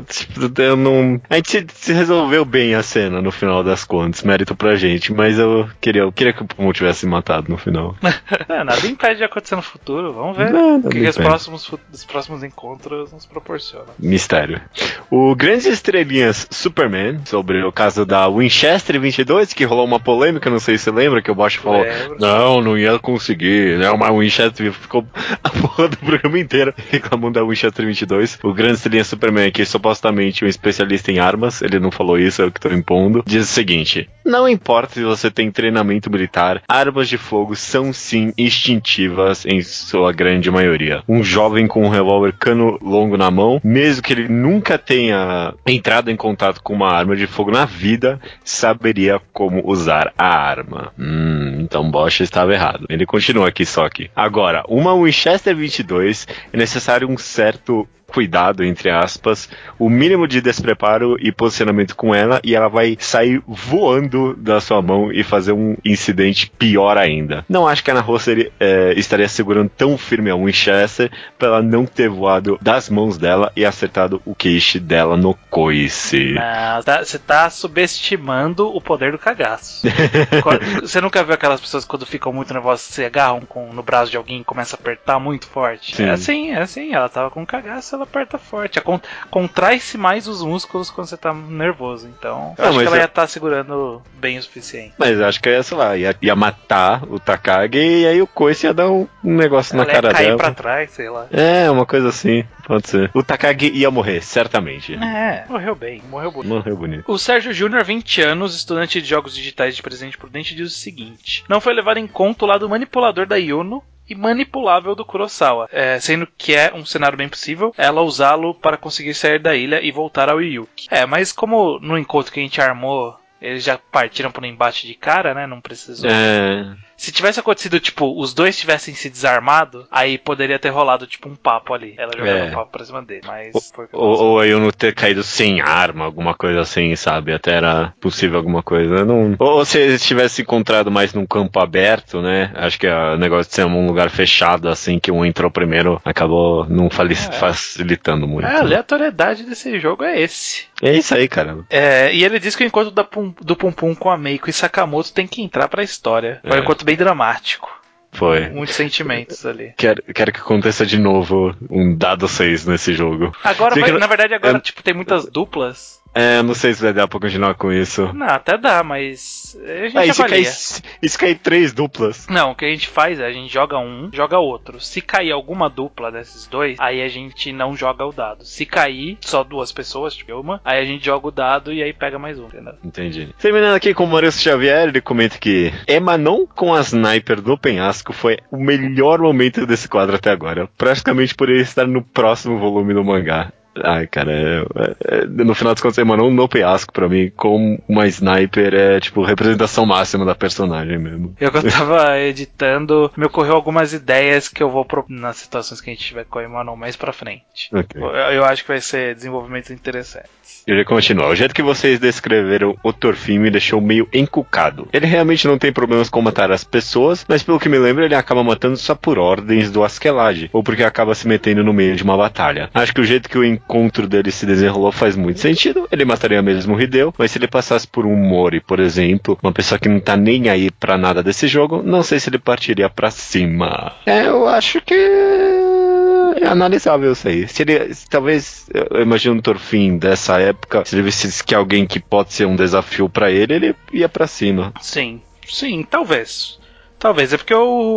Eu não... A gente se resolveu bem a cena no final das contas, mérito pra gente, mas eu queria que o Pum Pum tivesse matado no final. Nada impede de acontecer no futuro, vamos ver o que os próximos encontros nos proporcionam. Mistério. O Grandes Estrelinhas Superman, sobre o caso da Winchester 22, que rolou uma polêmica, não sei se você lembra, que o Bosch falou, não ia conseguir, né? Uma Winchester ficou a porra do programa inteiro reclamando da Winchester 22. O Grande Estrelinha Superman, que é supostamente um especialista em armas, ele não falou isso, é o que tô impondo, diz o seguinte: não importa se você tem treinamento militar, armas de fogo são sim instintivas em sua grande maioria. Um jovem com um revólver cano longo na mão, mesmo que ele nunca tenha entrado em contato com uma arma de fogo na vida, saberia como usar a arma. Então Bosch estava errado. Ele continua aqui só aqui. Agora, uma Winchester 22 é necessário um certo cuidado, entre aspas, o mínimo de despreparo e posicionamento com ela, e ela vai sair voando da sua mão e fazer um incidente pior ainda. Não acho que a Ana Rosser estaria segurando tão firme a Winchester pra ela não ter voado das mãos dela e acertado o queixo dela no coice. Você tá subestimando o poder do cagaço. Você nunca viu aquelas pessoas que quando ficam muito nervosas se agarram no braço de alguém e começam a apertar muito forte? Sim. É assim, ela tava com cagaço, ela aperta forte. Contrai-se mais os músculos quando você tá nervoso. Então, eu acho que ela ia estar segurando bem o suficiente. Mas eu acho que sei lá, ia matar o Takagi e aí o Koichi ia dar um negócio na cara dela. Ela ia cair pra trás, sei lá. É, uma coisa assim, pode ser. O Takagi ia morrer, certamente. Morreu bem, morreu bonito. Morreu bonito. O Sérgio Júnior, 20 anos, estudante de jogos digitais de Presidente Prudente, diz o seguinte: não foi levado em conta o lado manipulador da Yuno e manipulável do Kurosawa, sendo que é um cenário bem possível ela usá-lo para conseguir sair da ilha e voltar ao Yuki. Mas como no encontro que a gente armou eles já partiram para um embate de cara, né? Não precisou. Se tivesse acontecido, tipo, os dois tivessem se desarmado, aí poderia ter rolado, tipo, um papo ali. Ela jogando um papo pra cima dele. Mas ou eu não ter caído sem arma, alguma coisa assim, sabe? Até era possível alguma coisa. Não... Ou se eles tivessem encontrado mais num campo aberto, né? Acho que o negócio de ser um lugar fechado, assim, que um entrou primeiro, acabou não facilitando muito. A aleatoriedade desse jogo é esse. É isso aí, cara. E ele diz que o encontro do Pum Pum com a Meiko e Sakamoto tem que entrar pra história. Foi um encontro bem dramático. Foi. Muitos sentimentos ali. Quero que aconteça de novo um dado 6 nesse jogo. Agora, na verdade, tipo, tem muitas duplas. Não sei se vai dar pra continuar com isso. Não, até dá, mas a gente avalia. E se cair 3 duplas? Não, o que a gente faz é a gente joga um, joga outro. Se cair alguma dupla desses dois, aí a gente não joga o dado. Se cair só 2 pessoas, tipo uma, aí a gente joga o dado e aí pega mais um, entendeu? Entendi. Terminando aqui com o Maurício Xavier, ele comenta que Emanon com a sniper do penhasco foi o melhor momento desse quadro até agora. Praticamente por ele estar no próximo volume do mangá. Ai, cara, no final das contas, Emanon no penhasco pra mim, com uma sniper, é tipo representação máxima da personagem mesmo. Eu tava editando, me ocorreu algumas ideias que eu vou nas situações que a gente tiver com a Emanon mais pra frente. Okay. Eu acho que vai ser desenvolvimentos interessantes. Ele continua. O jeito que vocês descreveram o Thorfinn me deixou meio encucado. Ele realmente não tem problemas com matar as pessoas, mas pelo que me lembro, ele acaba matando só por ordens do Askeladd, ou porque acaba se metendo no meio de uma batalha. Acho que o jeito que o encontro dele se desenrolou faz muito sentido. Ele mataria mesmo o Hideo, mas se ele passasse por um Mori, por exemplo, uma pessoa que não tá nem aí pra nada desse jogo, não sei se ele partiria pra cima. Eu acho que é analisável isso aí. Talvez, eu imagino o Thorfinn dessa época, se ele visse que alguém que pode ser um desafio pra ele ia pra cima. Sim, talvez. Talvez, é porque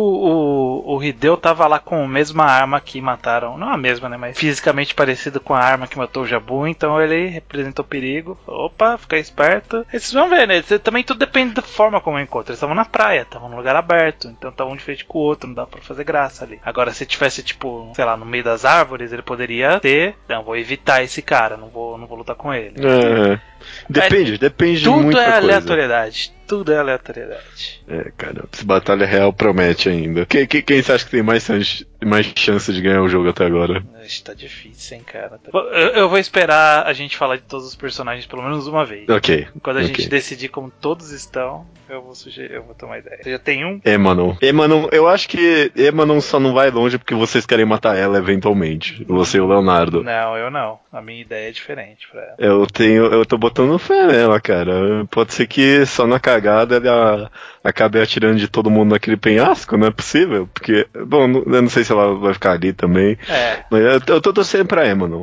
o Hideo tava lá com a mesma arma que mataram, não a mesma, né, mas fisicamente parecido com a arma que matou o Jabu, então ele representou perigo. Opa, fica esperto. E vocês vão ver, né, também tudo depende da forma como eu encontro. Eles estavam na praia, estavam num lugar aberto, então estavam um de frente com o outro, não dá pra fazer graça ali. Agora, se tivesse, tipo, sei lá, no meio das árvores, ele poderia não, vou evitar esse cara, não vou lutar com ele. Depende de muita coisa. Tudo é aleatoriedade. Tudo é aleatoriedade. Cara, essa batalha real promete ainda. Quem você acha que tem mais chance de ganhar o jogo até agora? Tá difícil, hein, cara. Eu vou esperar a gente falar de todos os personagens pelo menos uma vez. Ok. Quando a gente decidir como todos estão, eu vou tomar ideia. Você já tem um? Emanon, eu acho que Emanon só não vai longe porque vocês querem matar ela eventualmente. Você e o Leonardo. Não, eu não. A minha ideia é diferente pra ela. Eu tô botando fé nela, cara. Pode ser que só na cagada ela acabe atirando de todo mundo naquele penhasco, não é possível? Porque, bom, eu não sei se ela vai ficar ali também. Mas eu tô torcendo pra Emanon.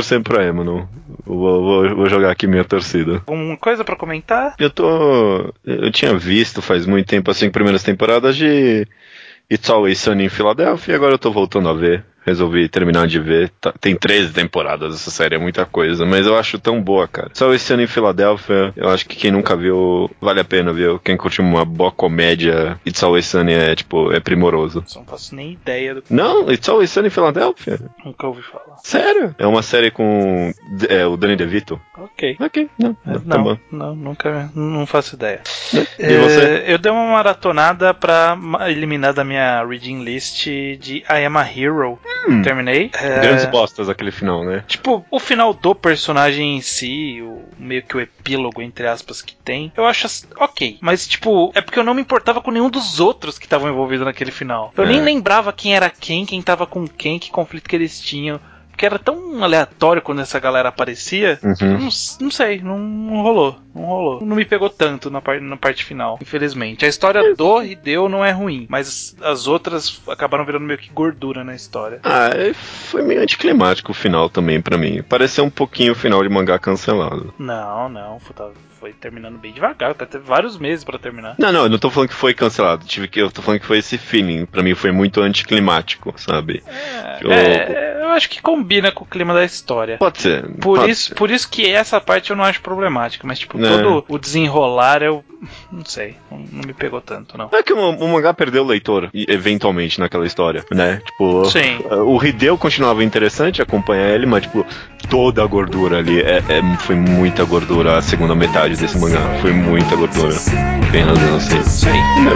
Vou jogar aqui minha torcida. Uma coisa pra comentar? Eu tinha visto faz muito tempo, assim, primeiras temporadas de It's Always Sunny em Filadélfia, e agora eu tô voltando a ver. Resolvi terminar de ver. Tem 13 temporadas essa série, é muita coisa. Mas eu acho tão boa, cara. Só esse ano em Filadélfia, eu acho que quem nunca viu, vale a pena ver. Quem curte uma boa comédia, It's Always Sunny é primoroso. Não faço nem ideia do que... Não, It's Always Sunny em Filadélfia? Nunca ouvi falar. Sério? É uma série com o Danny DeVito. Ok. Não, tá bom. Não faço ideia. E você? Eu dei uma maratonada pra eliminar da minha reading list de I Am a Hero. Terminei. Grandes bostas aquele final, né? Tipo, o final do personagem em si, meio que o epílogo, entre aspas, que tem, eu acho ok. Mas, tipo, é porque eu não me importava com nenhum dos outros que estavam envolvidos naquele final. Eu nem lembrava quem era quem tava com quem, que conflito que eles tinham. porque era tão aleatório quando essa galera aparecia. Não sei, não rolou. Não me pegou tanto na parte final, infelizmente. A história do Hideo não é ruim, mas as outras acabaram virando meio que gordura na história. Foi meio anticlimático o final também pra mim. Pareceu um pouquinho o final de mangá cancelado. Não, foi terminando bem devagar, até teve vários meses pra terminar. Não, eu não tô falando que foi cancelado. Eu tô falando que foi esse feeling. Pra mim foi muito anticlimático, sabe? Eu acho que combina com o clima da história. Pode ser. Por isso que essa parte eu não acho problemática, mas tipo, todo o desenrolar eu não sei, não me pegou tanto, não. É que o mangá perdeu o leitor, eventualmente, naquela história, né? Tipo, sim. O Hideo continuava interessante acompanhar ele, mas tipo, toda a gordura ali, foi muita gordura a segunda metade desse mangá. Foi muita gordura. Tem razão, assim. Sim.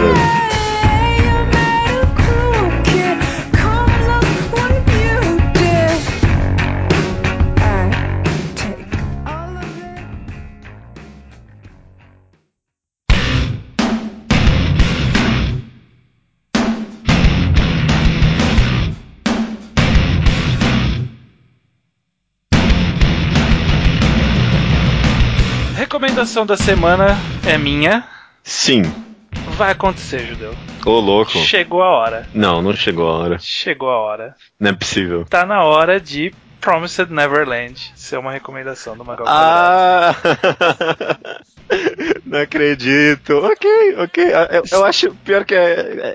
Recomendação da semana é minha. Sim. Vai acontecer, Judeu. Ô, louco. Chegou a hora. Não chegou a hora. Chegou a hora. Não é possível. Tá na hora de Promised Neverland ser uma recomendação do Magal. Não acredito. Ok. Eu acho pior que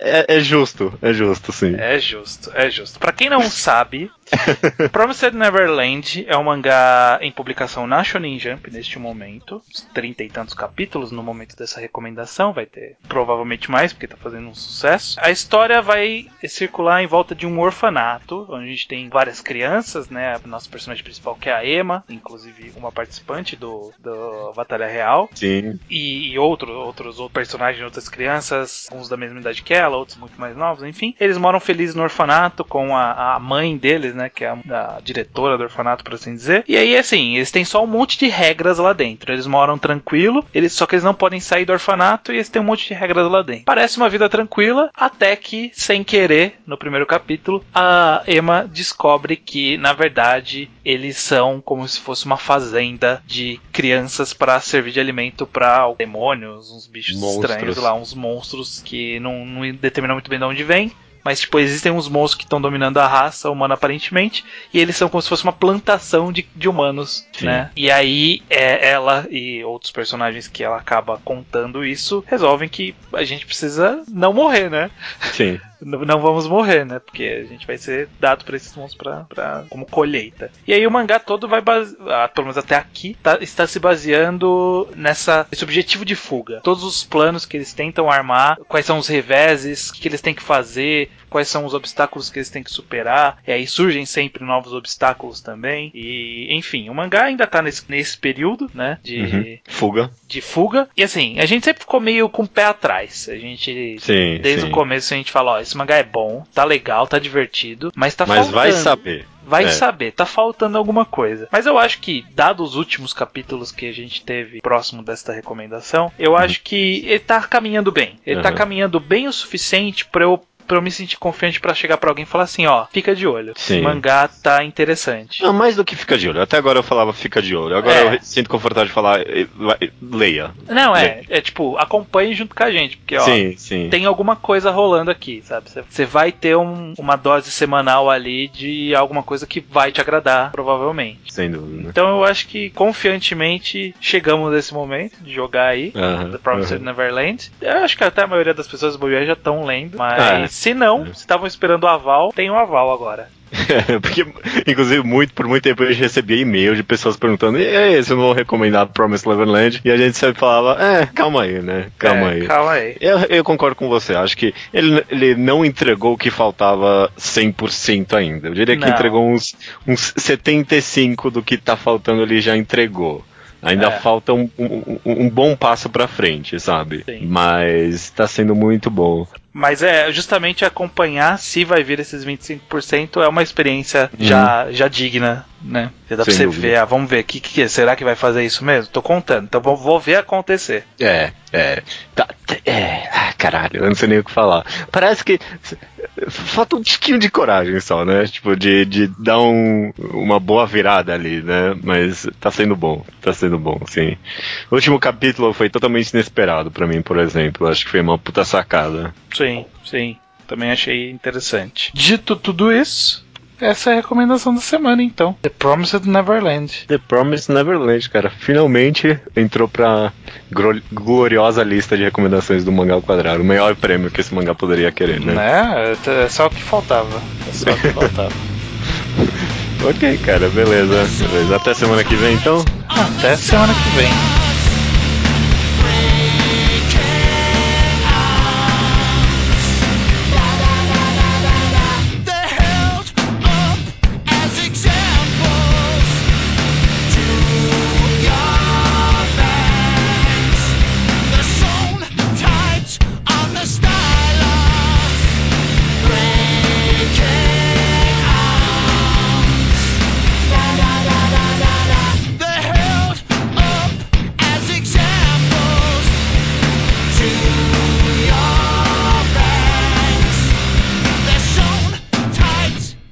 é justo. É justo, sim. É justo. Pra quem não sabe, Promised Neverland é um mangá em publicação na Shonen Jump neste momento. 30 e tantos capítulos no momento dessa recomendação. Vai ter provavelmente mais, porque tá fazendo um sucesso. A história vai circular em volta de um orfanato, onde a gente tem várias crianças, né? A nossa personagem principal que é a Emma, inclusive uma participante do Batalha Real. Sim. E outros personagens, outras crianças, uns da mesma idade que ela, outros muito mais novos, enfim. Eles moram felizes no orfanato com a mãe deles, né, que é a diretora do orfanato, por assim dizer. E aí, assim, eles têm só um monte de regras lá dentro. Eles moram tranquilo, só que eles não podem sair do orfanato e eles têm um monte de regras lá dentro. Parece uma vida tranquila, até que, sem querer, no primeiro capítulo, a Emma descobre que, na verdade, eles são como se fosse uma fazenda de crianças para servir de alimento para demônios, uns bichos estranhos lá, uns monstros que não determinam muito bem de onde vem. Mas, tipo, existem uns monstros que estão dominando a raça humana, aparentemente, e eles são como se fosse uma plantação de humanos, sim, né? E aí, ela e outros personagens que ela acaba contando isso, resolvem que a gente precisa não morrer, né? Sim. Não vamos morrer, né? Porque a gente vai ser dado pra esses monstros como colheita. E aí o mangá todo vai pelo menos até aqui, está se baseando nesse objetivo de fuga. Todos os planos que eles tentam armar, quais são os reveses, o que eles têm que fazer, quais são os obstáculos que eles têm que superar. E aí surgem sempre novos obstáculos também. E, enfim, o mangá ainda tá nesse período, né? De fuga. E assim, a gente sempre ficou meio com o pé atrás. A gente, desde o começo, a gente fala, ó, esse mangá é bom, tá legal, tá divertido, mas tá faltando. Vai saber. Vai saber, tá faltando alguma coisa. Mas eu acho que, dados os últimos capítulos que a gente teve próximo desta recomendação, eu acho que ele tá caminhando bem. Ele tá caminhando bem o suficiente pra eu me sentir confiante pra chegar pra alguém e falar assim, ó, fica de olho. Sim. O mangá tá interessante. Não, mais do que fica de olho. Até agora eu falava fica de olho. Agora eu sinto confortável de falar, leia. Não, tipo, acompanhe junto com a gente. Porque, ó, tem alguma coisa rolando aqui, sabe? Você vai ter uma dose semanal ali de alguma coisa que vai te agradar, provavelmente. Sem dúvida. Então eu acho que, confiantemente, chegamos nesse momento de jogar aí, The Promised Neverland. Eu acho que até a maioria das pessoas do Bobiá já estão lendo, mas se não, se estavam esperando o aval, tem um aval agora. Porque, inclusive, por muito tempo eu recebia e-mail de pessoas perguntando, e aí, você não vou recomendar Promised Neverland? E a gente sempre falava, calma aí, né? Calma aí. Eu concordo com você, acho que ele não entregou o que faltava 100% ainda. Eu diria que entregou uns 75% do que tá faltando, ele já entregou. Ainda falta um bom passo pra frente, sabe? Sim. Mas tá sendo muito bom. Mas justamente acompanhar se vai vir esses 25% é uma experiência já digna né? Dá pra Sem você dúvida. ver, vamos ver, que é? Será que vai fazer isso mesmo? Tô contando, então vou ver acontecer. Caralho, eu não sei nem o que falar. Parece que falta um tiquinho de coragem só, né? Tipo, de dar uma boa virada ali, né? Mas tá sendo bom, sim. O último capítulo foi totalmente inesperado pra mim, por exemplo. Acho que foi uma puta sacada. Sim. Também achei interessante. Dito tudo isso, essa é a recomendação da semana, então. The Promised Neverland. The Promised Neverland, cara. Finalmente entrou pra gloriosa lista de recomendações do Mangá ao Quadrado. O maior prêmio que esse mangá poderia querer, né? É só o que faltava. Ok, cara. Beleza. Até semana que vem, então. Até semana que vem.